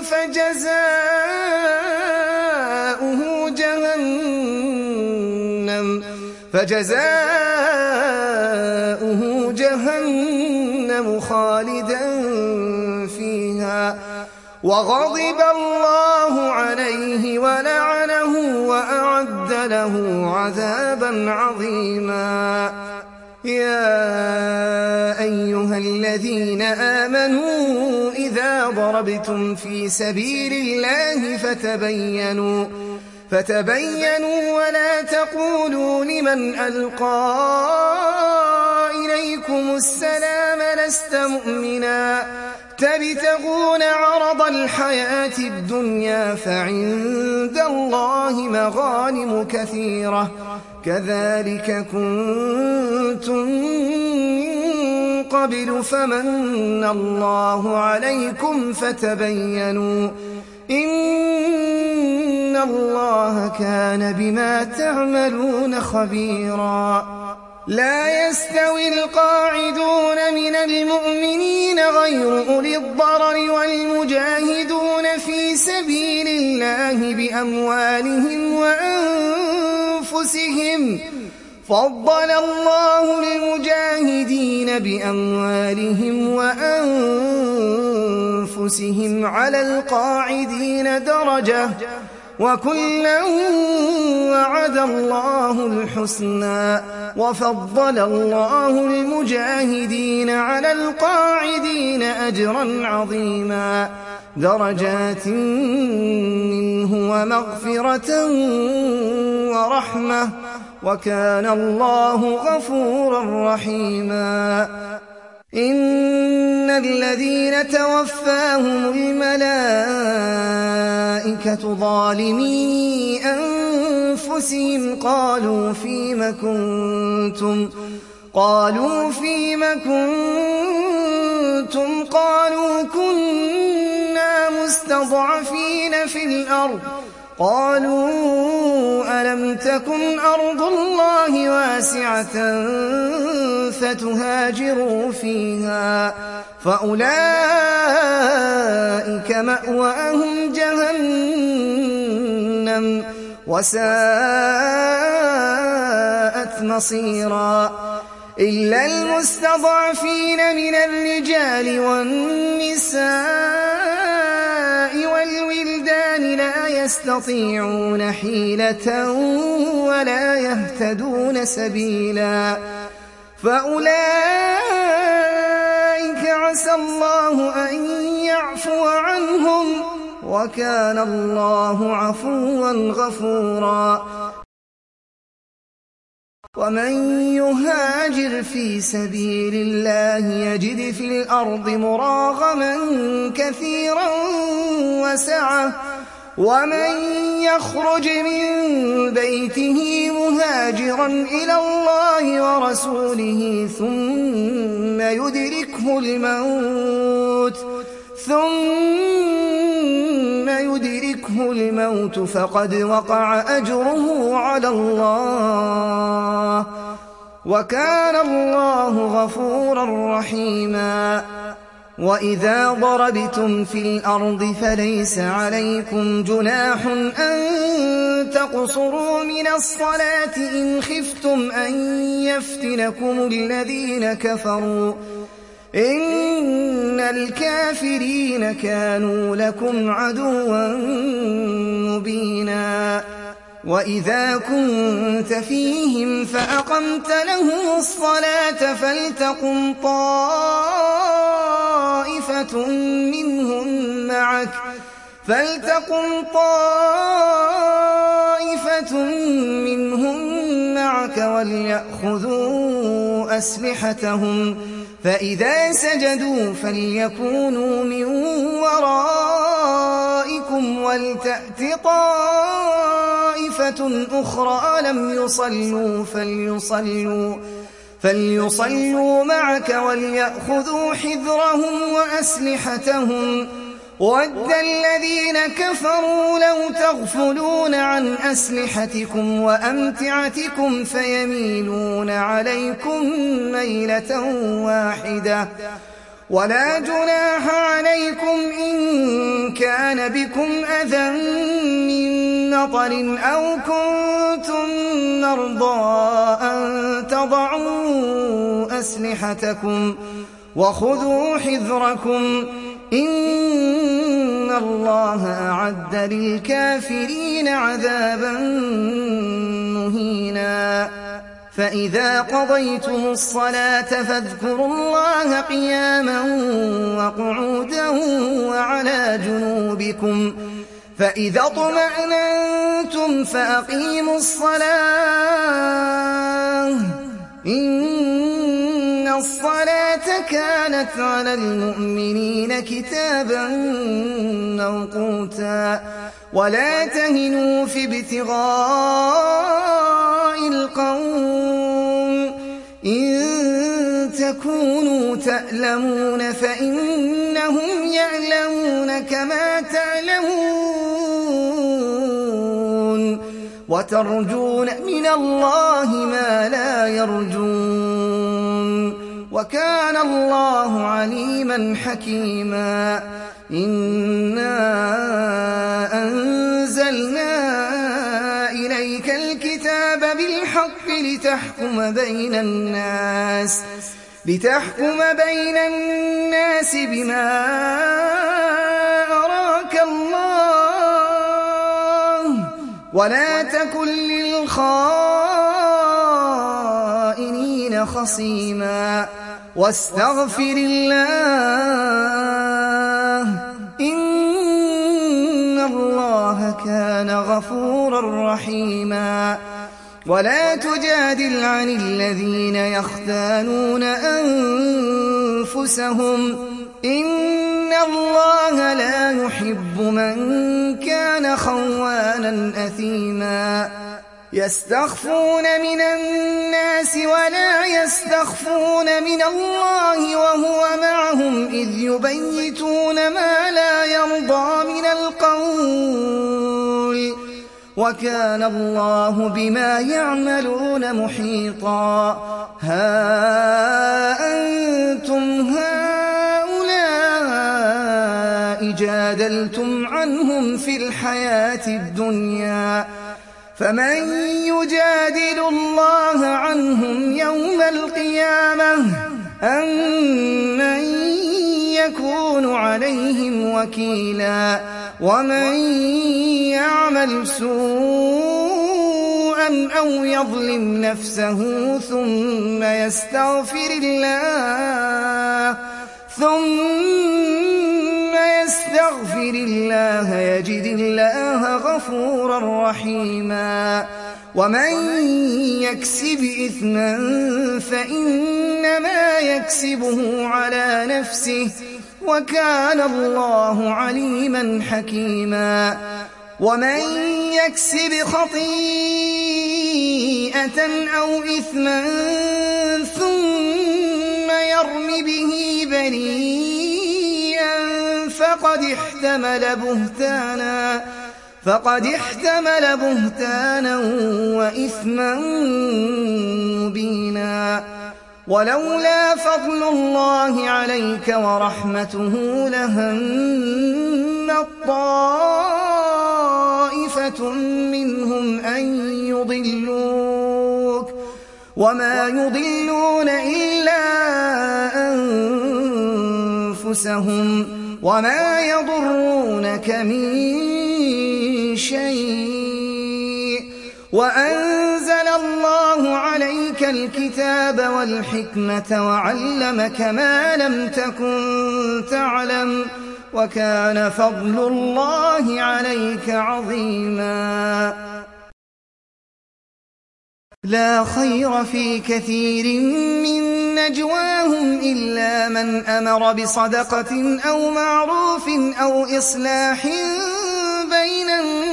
فجزاؤه جهنم خالدا فيها وغضب الله عليه ولعنه وأعد له عذابا عظيما يا أيها الذين آمنوا إذا ضربتم في سبيل الله فتبينوا ولا تقولوا لمن ألقى إليكم السلام لست مؤمنا تبتغون عرض الحياة الدنيا فعند الله مغانم كثيرة كذلك كنتم من قبل فمن الله عليكم فتبينوا إن الله كان بما تعملون خبيرا لا يستوي القاعدون من المؤمنين غير أولي الضرر والمجاهدون في سبيل الله بأموالهم وأنفسهم فضل الله المجاهدين بأموالهم وأنفسهم على القاعدين درجة وكلا وعد الله الحسنى وفضل الله المجاهدين على القاعدين أجرا عظيما درجات منه ومغفرة ورحمة وكان الله غفورا رحيما إن الذين توفاهم الملائكة ظالمي أنفسهم قالوا فيم كنتم قالوا كنا مستضعفين في الأرض قالوا ألم تكن أرض الله واسعة فتهاجروا فيها فأولئك مأواهم جهنم وساءت مصيرا إلا المستضعفين من الرجال والنساء والولدان لا يستطيعون حيلة ولا يهتدون سبيلا فأولئك عسى الله أن يعفو عنهم وكان الله عفوا غفورا ومن يهاجر في سبيل الله يجد في الأرض مراغما كثيرا وسعة ومن يخرج من بيته مهاجرا إلى الله ورسوله ثم يدركه الموت فقد وقع أجره على الله وكان الله غفورا رحيما. وإذا ضربتم في الأرض فليس عليكم جناح أن تقصروا من الصلاة إن خفتم أن يفتنكم الذين كفروا إن الكافرين كانوا لكم عدوا مبينا. وإذا كنت فيهم فأقمت لهم الصلاة فلتقم طائفة منهم معك وليأخذوا أسلحتهم فإذا سجدوا فليكونوا من ورائكم ولتأت طائفة أخرى لم يصلوا فليصلوا معك وليأخذوا حذرهم وأسلحتهم. وَدَّ الذين كفروا لو تغفلون عن أسلحتكم وأمتعتكم فيميلون عليكم ميلة واحدة. ولا جناح عليكم إن كان بكم أذى من مطر أو كنتم مرضى أن تضعوا أسلحتكم وخذوا حذركم إن الله أعد للكافرين عذابا مهينا. فإذا قضيتم الصلاة فاذكروا الله قياما وقعودا وعلى جنوبكم فإذا اطمأننتم فأقيموا الصلاة إن الصلاة كانت على المؤمنين كتابا موقوتا. ولا تهنوا في ابتغاء القوم إن تكونوا تألمون فإنهم يعلمون كما تعلمون وترجون من الله ما لا يرجون وكان الله عليما حكيما. إنا أنزلنا إليك الكتاب بالحق لتحكم بين الناس بما أراك الله ولا تكن للخائنين خصيما واستغفر الله إن الله كان غفورا رحيما. ولا تجادل عن الذين يختانون أنفسهم إن الله لا يحب من كان خوانا أثيما. يستخفون من الناس ولا يستخفون من الله وهو معهم إذ يبيتون ما لا يرضى من القول وكان الله بما يعملون محيطا. ها أنتم هؤلاء جادلتم عنهم في الحياة الدنيا فمن يجادل الله عنهم يوم القيامة أم من يكون عليهم وكيلا. ومن يعمل سوءا أو يظلم نفسه ثم يستغفر الله يجد الله غفورا رحيما. ومن يكسب إثما فإنما يكسبه على نفسه وكان الله عليما حكيما. ومن يكسب خطيئة أو إثما ثم يرم به بريئا فقد احتمل بهتانا وإثما مبينا. ولولا فضل الله عليك ورحمته لهمت طائفة منهم أن يضلوك وما يضلون إلا أنفسهم وما يضرونك من شيء وأنزل الله عليك الكتاب والحكمة وعلمك ما لم تكن تعلم وكان فضل الله عليك عظيما. لا خير في كثير من نجواهم إلا من أمر بصدقة أو معروف أو إصلاح بين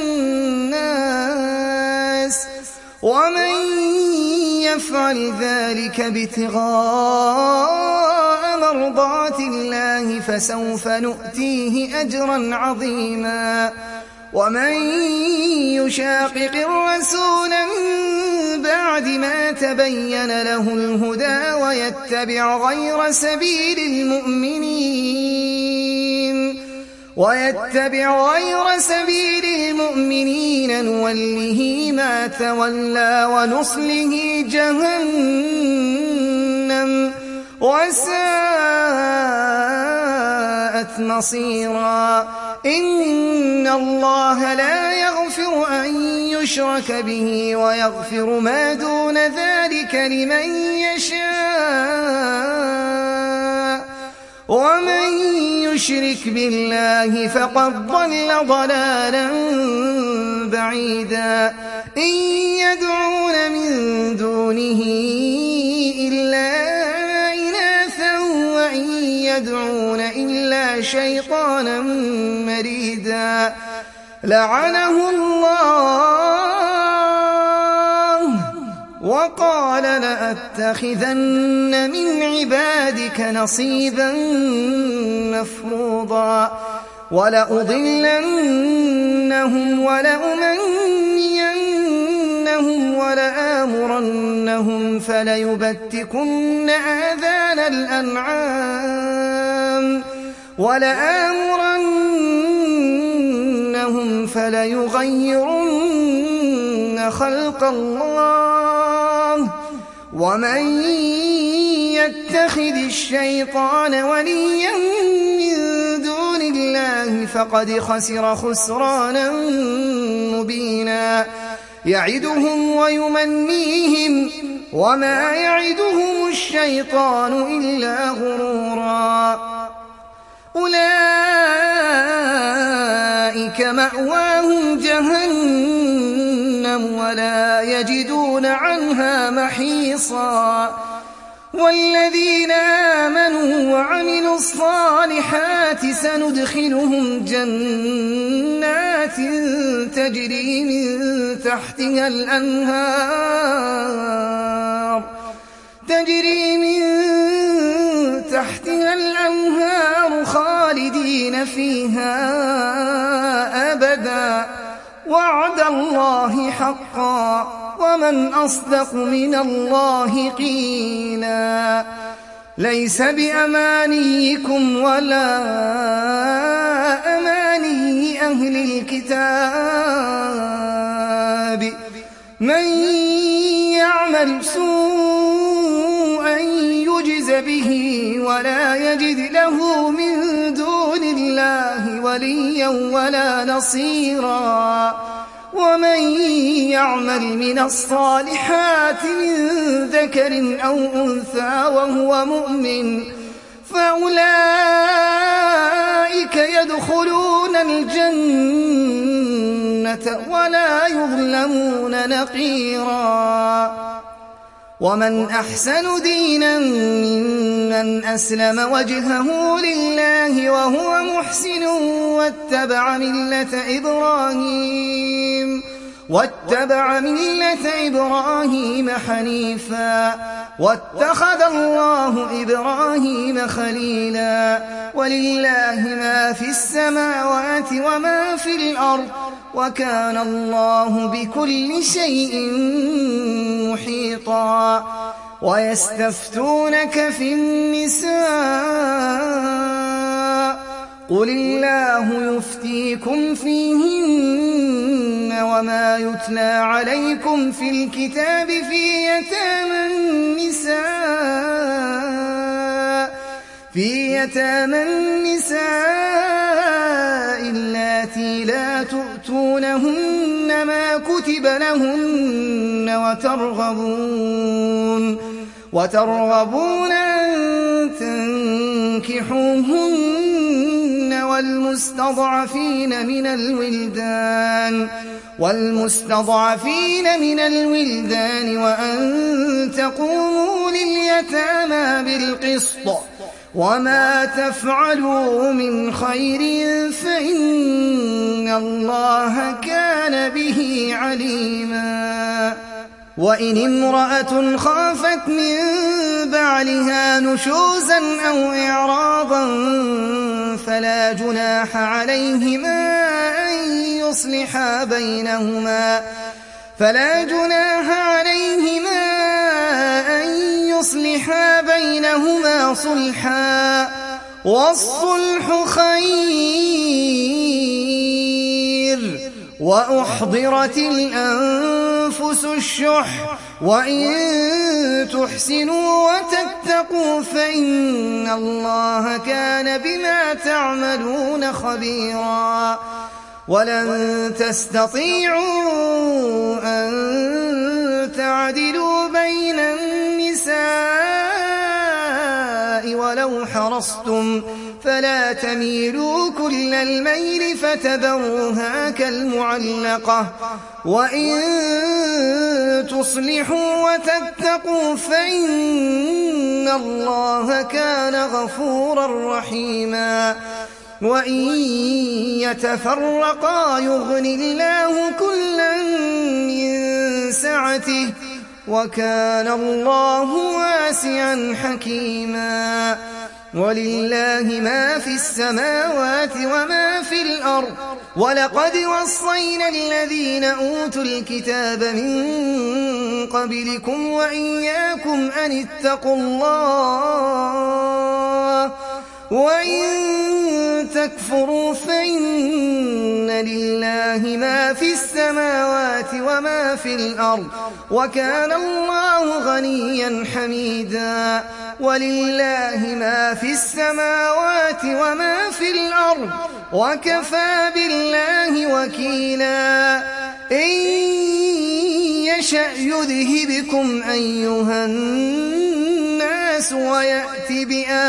الناس ومن يفعل ذلك ابتغاء مرضات الله فسوف نؤتيه أجرا عظيما. ومن يشاقق الرسول من بعد ما تبين له الهدى ويتبع غير سبيل المؤمنين نوله ما تولى ونصله جهنم وساءت مصيرا. إن الله لا يغفر أن يشرك به ويغفر ما دون ذلك لمن يشاء ومن يشرك بالله فقد ضل ضلالا بعيدا. إن يدعون من دونه إلا إناثا وإن يدعون إلا شيطانا مريدا. لعنه الله وقال لأتخذن من عبادك نصيبا مفروضا ولأضلنهم ولأمنينهم ولآمرنهم فليبتكن آذان الأنعام ولآمرنهم فليغيرن خلق الله ومن يتخذ الشيطان وليا من دون الله فقد خسر خسرانا مبينا. يعدهم ويمنيهم وما يعدهم الشيطان إلا غرورا. أولئك مأواهم جهنم ولا يجدون عنها محيصا. والذين آمنوا وعملوا الصالحات سندخلهم جنات تجري من تحتها الأنهار خالدين فيها أبدا وعد الله حقا ومن أصدق من الله قيلا. ليس بأمانيكم ولا أماني أهل الكتاب من يعمل سوءا يجز به ولا يجد له من دون الله وليا ولا نصيرا. ومن يعمل من الصالحات من ذكر أو أنثى وهو مؤمن فأولئك يدخلون الجنة ولا يظلمون نقيرا. ومن أحسن دينا ممن أسلم وجهه لله وهو محسن واتبع ملة إبراهيم حنيفا واتخذ الله إبراهيم خليلا. ولله ما في السماوات وما في الأرض وكان الله بكل شيء محيطا. ويستفتونك في النساء قل الله يفتيكم فيهن وما يتلى عليكم في الكتاب في يتامى النساء اللاتي لا تؤتونهن ما كتب لهن وترغبون أن تنكحوهن والمستضعفين من الولدان وأن تقوموا لليتامى بالقسط وما تفعلوا من خير فإن الله كان به عليما وإن امرأة خافت من بعلها نشوزا أو إعراضا فلا جناح عليهما أن يصلحا بينهما صلحا والصلح خير وأحضرت الأنفس الشح وإن تحسنوا وتتقوا فإن الله كان بما تعملون خبيرا ولن تستطيعوا أن تعدلوا بين النساء ولو حرصتم فلا تميلوا كل الميل فتذروها كالمعلقة وإن تصلحوا وتتقوا فإن الله كان غفورا رحيما وإن يتفرقا يغن الله كلا من سعته وكان الله واسعا حكيما ولله ما في السماوات وما في الأرض ولقد وصينا الذين أوتوا الكتاب من قبلكم وإياكم أن اتقوا الله وإن تكفروا فإن لله ما في السماوات وما في الأرض وكان الله غنيا حميدا ولله ما في السماوات وما في الأرض وكفى بالله وكيلا إن يشأ يذهبكم أيها الناس ويأتي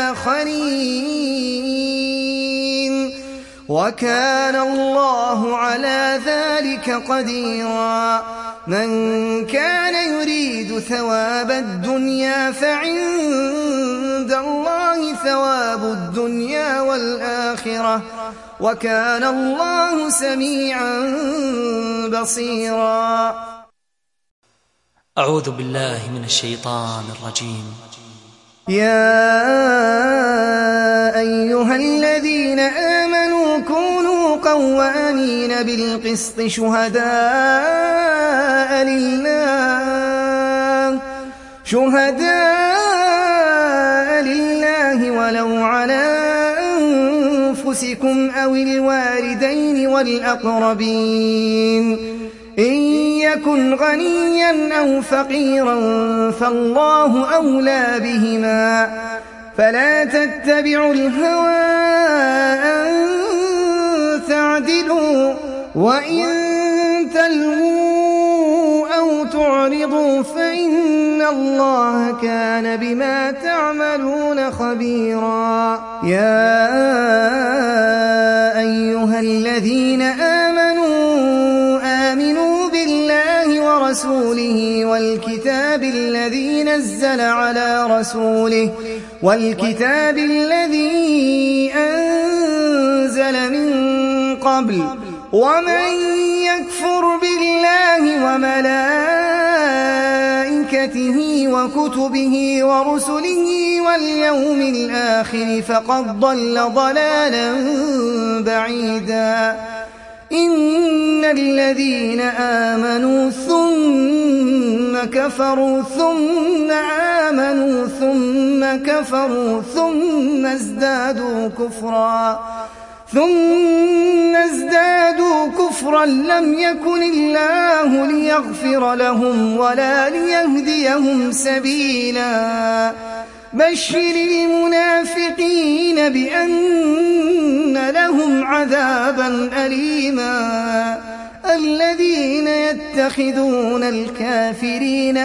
بآخرين وكان الله على ذلك قديرا من كان يريد ثواب الدنيا فعند الله ثواب الدنيا والآخرة وكان الله سميعا بصيرا أعوذ بالله من الشيطان الرجيم. يا أيها الذين آمنوا كونوا قوامين بالقسط شهداء لله ولو على أنفسكم أو الوالدين والأقربين إن يكن غنيا أو فقيرا فالله أولى بهما فلا تتبعوا الهوى أن تعدلوا وإن تلووا أو تعرضوا فإن الله كان بما تعملون خبيرا يا أيها الذين آمنوا بالله ورسوله والكتاب الذي نزل على رسوله والكتاب الذي أنزل من قبل ومن يكفر بالله وملائكته وكتبه ورسله واليوم الآخر فقد ضل ضلالا بعيدا إن الذين آمنوا ثم كفروا ثم كفروا ثم ازدادوا كفرا لم يكن الله ليغفر لهم ولا ليهديهم سبيلا بشر المنافقين بأن لهم عذابا أليما الذين يتخذون الكافرين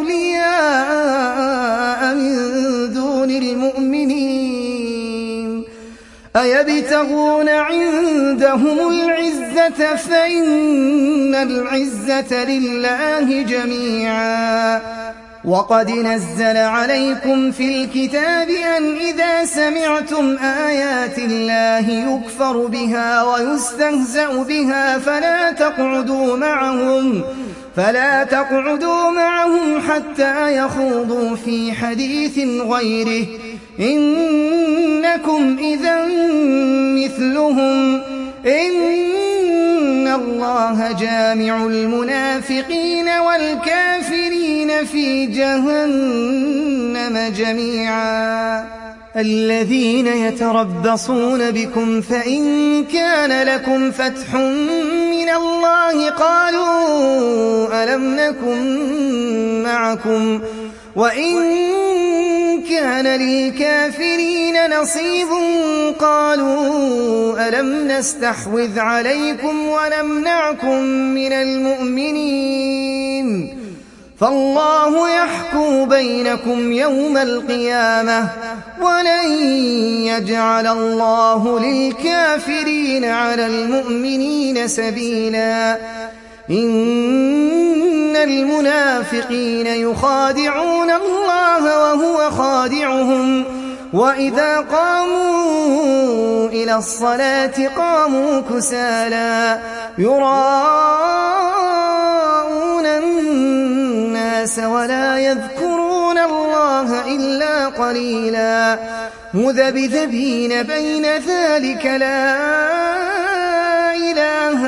أولياء من دون المؤمنين أيبتغون عندهم العزة فإن العزة لله جميعا وقد نزل عليكم في الكتاب أن إذا سمعتم آيات الله يكفر بها ويستهزأ بها فلا تقعدوا معهم حتى يخوضوا في حديث غيره إنكم إذا مثلهم إن الله جامع المنافقين والكافرين في جهنم جميعا الذين يتربصون بكم فإن كان لكم فتح من الله قالوا ألم نكن معكم وإن كان للكافرين نصيب قالوا ألم نستحوذ عليكم ونمنعكم من المؤمنين فالله يحكم بينكم يوم القيامة ولن يجعل الله للكافرين على المؤمنين سبيلا إن المنافقين يخادعون الله وهو خادعهم وإذا قاموا إلى الصلاة قاموا كسالى يراءون الناس ولا يذكرون الله إلا قليلا مذبذبين بين ذلك لا إله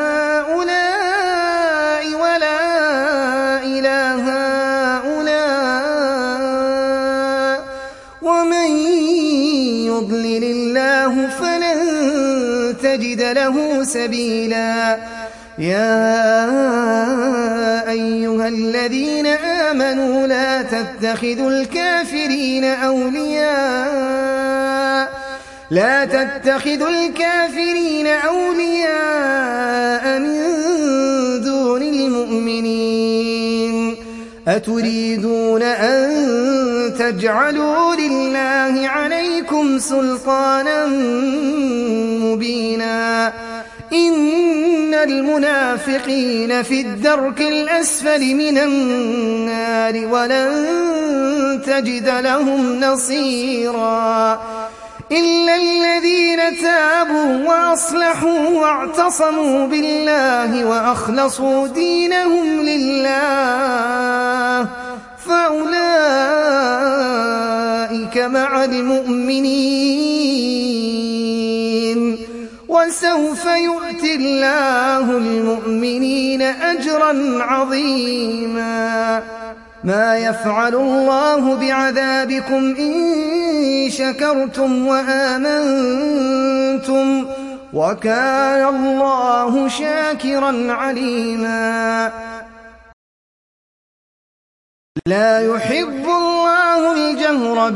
هؤلاء ولا إله هؤلاء ومن يضلل الله فلن تجد له سبيلا يا أيها الذين آمنوا لا تتخذوا الكافرين أولياء من دون المؤمنين أتريدون أن تجعلوا لله عليكم سلطانا مبينا إن المنافقين في الدرك الأسفل من النار ولن تجد لهم نصيرا إلا الذين تابوا وأصلحوا واعتصموا بالله وأخلصوا دينهم لله فأولئك مع المؤمنين وسوف يؤتي الله المؤمنين أجرا عظيما ما يفعل الله بعذابكم إن شكرتم وآمنتم وكان الله شاكرا عليما لا يحب الله الجهر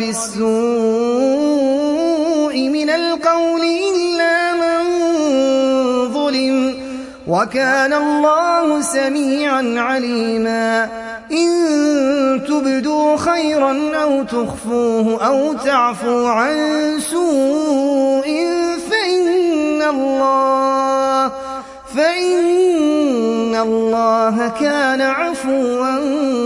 بالسوء من القول إلا من ظلم وكان الله سميعا عليما إن تبدوا خيرا أو تخفوه أو تعفوا عن سوء فإن الله كان عفوا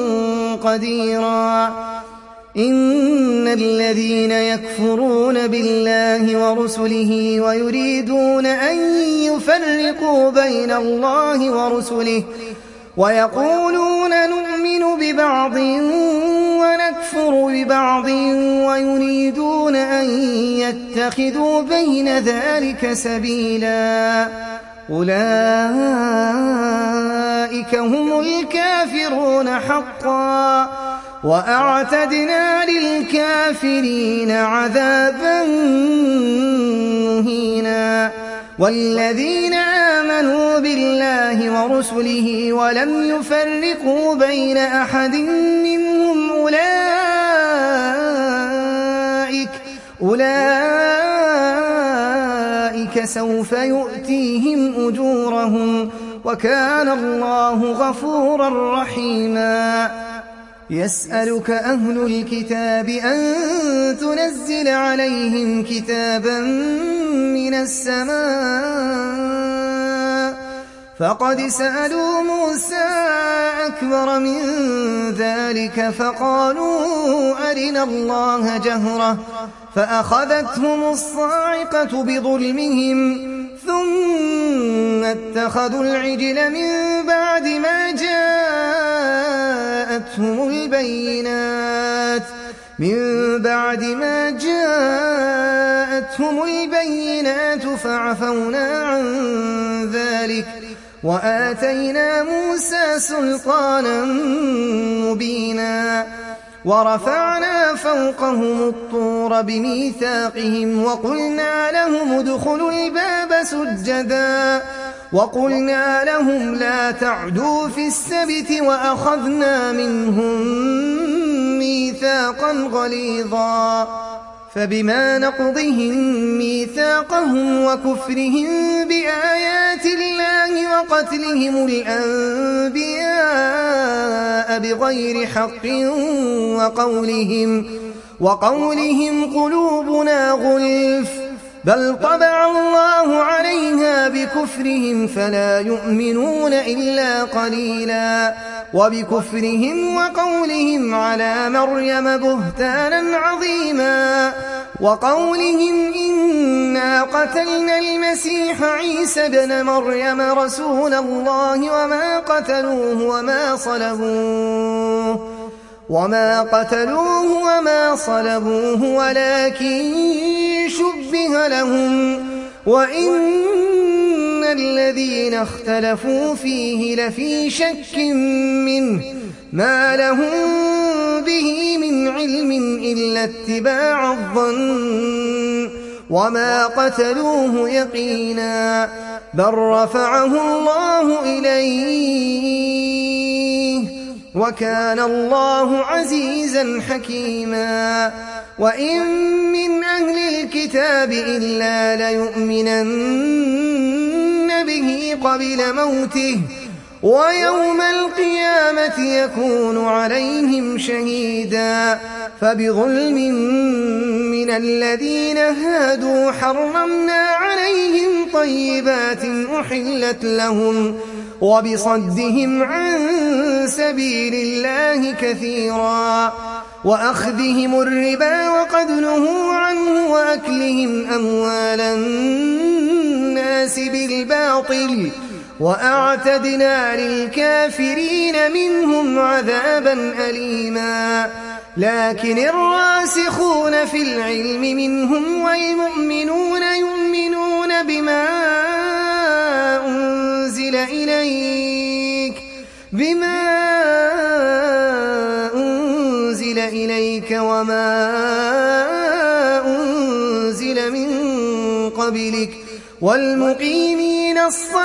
قديرا إن الذين يكفرون بالله ورسله ويريدون أن يفرقوا بين الله ورسله ويقولون نؤمن ببعض ونكفر ببعض ويريدون أن يتخذوا بين ذلك سبيلا أولئك هم الكافرون حقا وأعتدنا للكافرين عذابا مهينا. والذين آمنوا بالله ورسله ولم يفرقوا بين أحد منهم أولئك سوف يؤتيهم أجورهم وكان الله غفورا رحيما. يسألك أهل الكتاب أن تنزل عليهم كتابا من السماء فقد سألوا موسى أكبر من ذلك فقالوا أرنا الله جهرة فأخذتهم الصاعقة بظلمهم ثم اتخذوا العجل من بعد ما جاءتهم البينات فعفونا عن ذلك وآتينا موسى سلطانا مبينا. ورفعنا فوقهم الطور بميثاقهم وقلنا لهم ادخلوا الباب سجدا وقلنا لهم لا تعدوا في السبت وأخذنا منهم ميثاقا غليظا. فبما نقضهم ميثاقهم وكفرهم بآيات الله وقتلهم الأنبياء بغير حق وقولهم قلوبنا غلف بل طبع الله عليها بكفرهم فلا يؤمنون إلا قليلا. وبكفرهم وقولهم على مريم بهتانا عظيما وقولهم إنا قتلنا المسيح عيسى ابن مريم رسول الله وما قتلوه وما صلبوه ولكن شبه لهم وإن الذين اختلفوا فيه لفي شك منه ما لهم به من علم إلا اتباع الظن وما قتلوه يقينا بل رفعه الله إليه وكان الله عزيزا حكيما. وإن من أهل الكتاب إلا ليؤمنن به قبل موته ويوم القيامة يكون عليهم شهيدا. فبظلم من الذين هادوا حرمنا عليهم طيبات أحلت لهم وبصدهم عن سبيل الله كثيرا وأخذهم الربا وقد نهوا عنه وأكلهم أموال الناس بالباطل وأعتدنا للكافرين منهم عذابا أليما. لكن الراسخون في العلم منهم والمؤمنون يؤمنون بما أنزل إليك وما أنزل من قبلك والمقيمين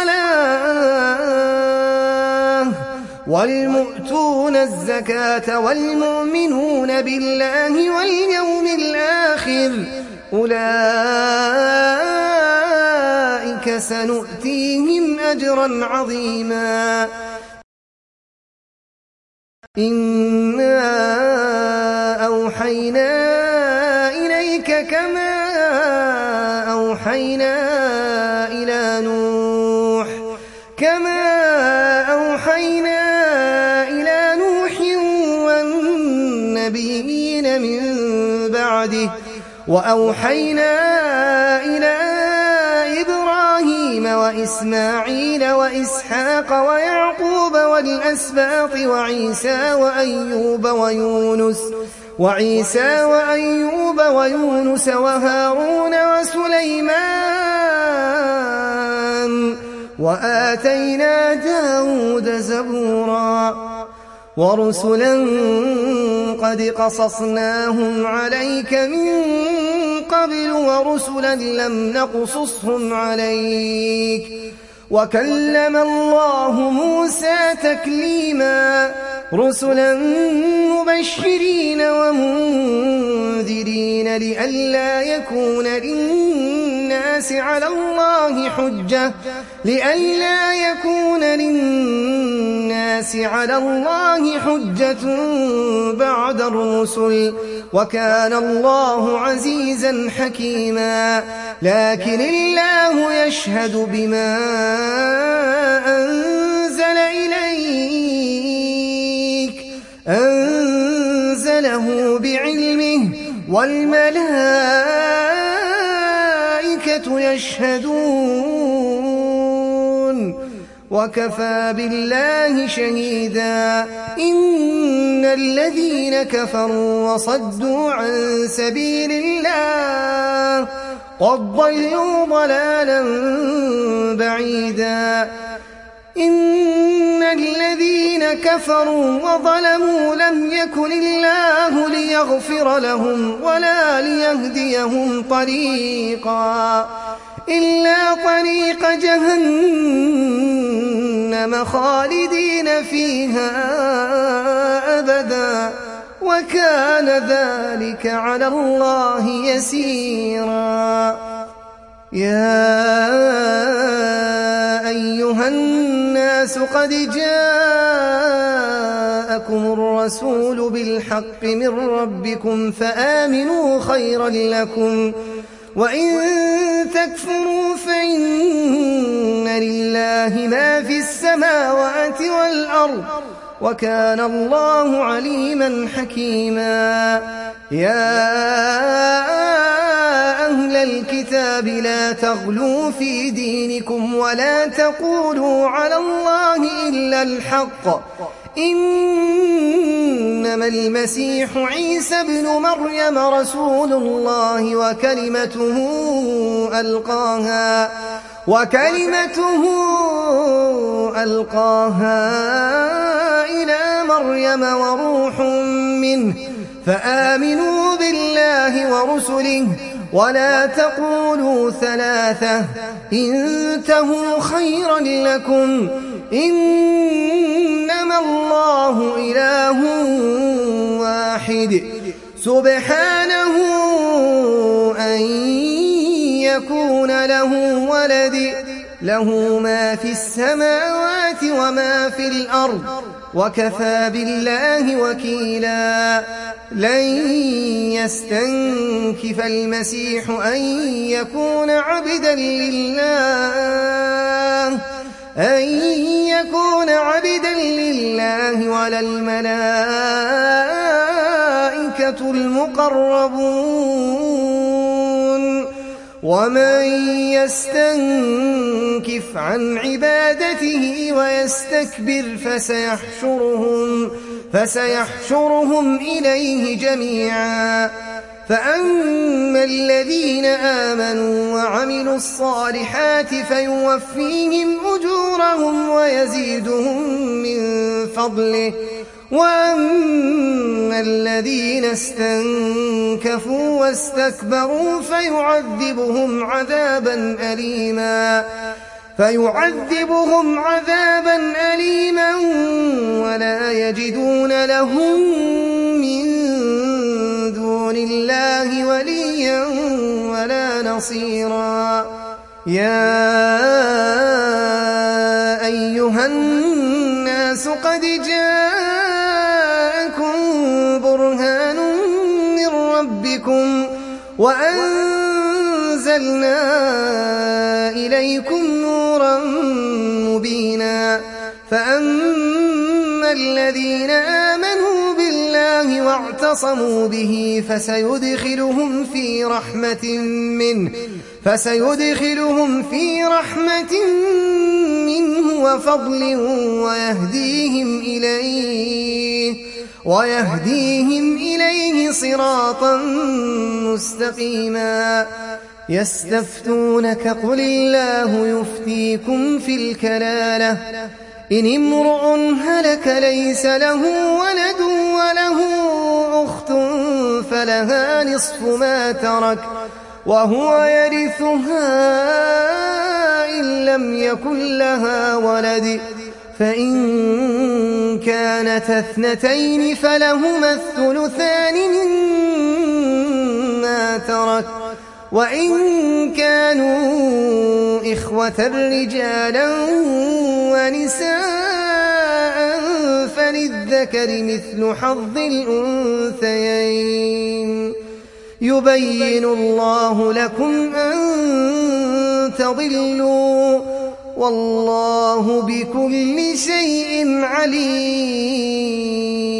الصلاة والمؤتون الزكاة والمؤمنون بالله واليوم الآخر أولئك سنؤتيهم أجرا عظيما. إنا أوحينا إليك كما أوحينا إلى نوح والنبيين من بعده وأوحينا إلى إبراهيم وإسماعيل وإسحاق ويعقوب والأسباط وعيسى وأيوب ويونس وهارون وسليمان وآتينا داود زبورا ورسلا قد قصصناهم عليك من قبل ورسلا لم نقصصهم عليك وكلم الله موسى تكليما رسلا مبشرين ومنذرين لئلا يكون للناس على الله حجة بعد الرسل وكان الله عزيزا حكيما لكن الله يشهد بما أنزل إليك أنزله بعلمه والملائكة يشهدون وكفى بالله شهيدا إن الذين كفروا وصدوا عن سبيل الله قد ضلوا ضلالا بعيدا إن الذين كفروا وظلموا لم يكن الله ليغفر لهم ولا ليهديهم طريقا إلا طريق جهنم خالدين فيها أبدا وكان ذلك على الله يسيرا يا أيها الناس قد جاءكم الرسول بالحق من ربكم فآمنوا خيرا لكم وإن تكفروا فإن لله ما في السماوات والأرض وكان الله عليما حكيما يا أهل الكتاب لا تغلوا في دينكم ولا تقولوا على الله إلا الحق إنما المسيح عيسى ابن مريم رسول الله وكلمته ألقاها إلى مريم وروح منه فآمنوا بالله ورسله ولا تقولوا ثلاثة انتهوا خيرا لكم إنما الله إله واحد سبحانه أن يكون له ولد له ما في السماوات وما في الأرض وكفى بالله وكيلا لن يستنكف المسيح أن يكون عبدا لله ولا الملائكة المقربون ومن يستنكف عن عبادته ويستكبر فسيحشرهم إليه جميعا فأما الذين آمنوا وعملوا الصالحات فيوفيهم أجورهم ويزيدهم من فضله وأما الذين استنكفوا واستكبروا فيعذبهم عذابا أليما ولا يجدون لهم من دون الله وليا ولا نصيرا يا أيها الناس قد جاءكم برهان من ربكم وأنزلنا إليكم نورا مبينا فأما الذين آمنوا بالله واعتصموا به فسيدخلهم في رحمة منه وفضل ويهديهم إليه صراطا مستقيما يستفتونك قل الله يفتيكم في الكلالة إن امرؤ هلك ليس له ولد وله أخت فلها نصف ما ترك وهو يرثها إن لم يكن لها ولد، فإن كانت اثنتين فلهما الثلثان مما ترك، وإن كانوا إخوة رجالا ونساء فللذكر مثل حظ الأنثيين. يبين الله لكم أن تضلوا والله بكل شيء عليم.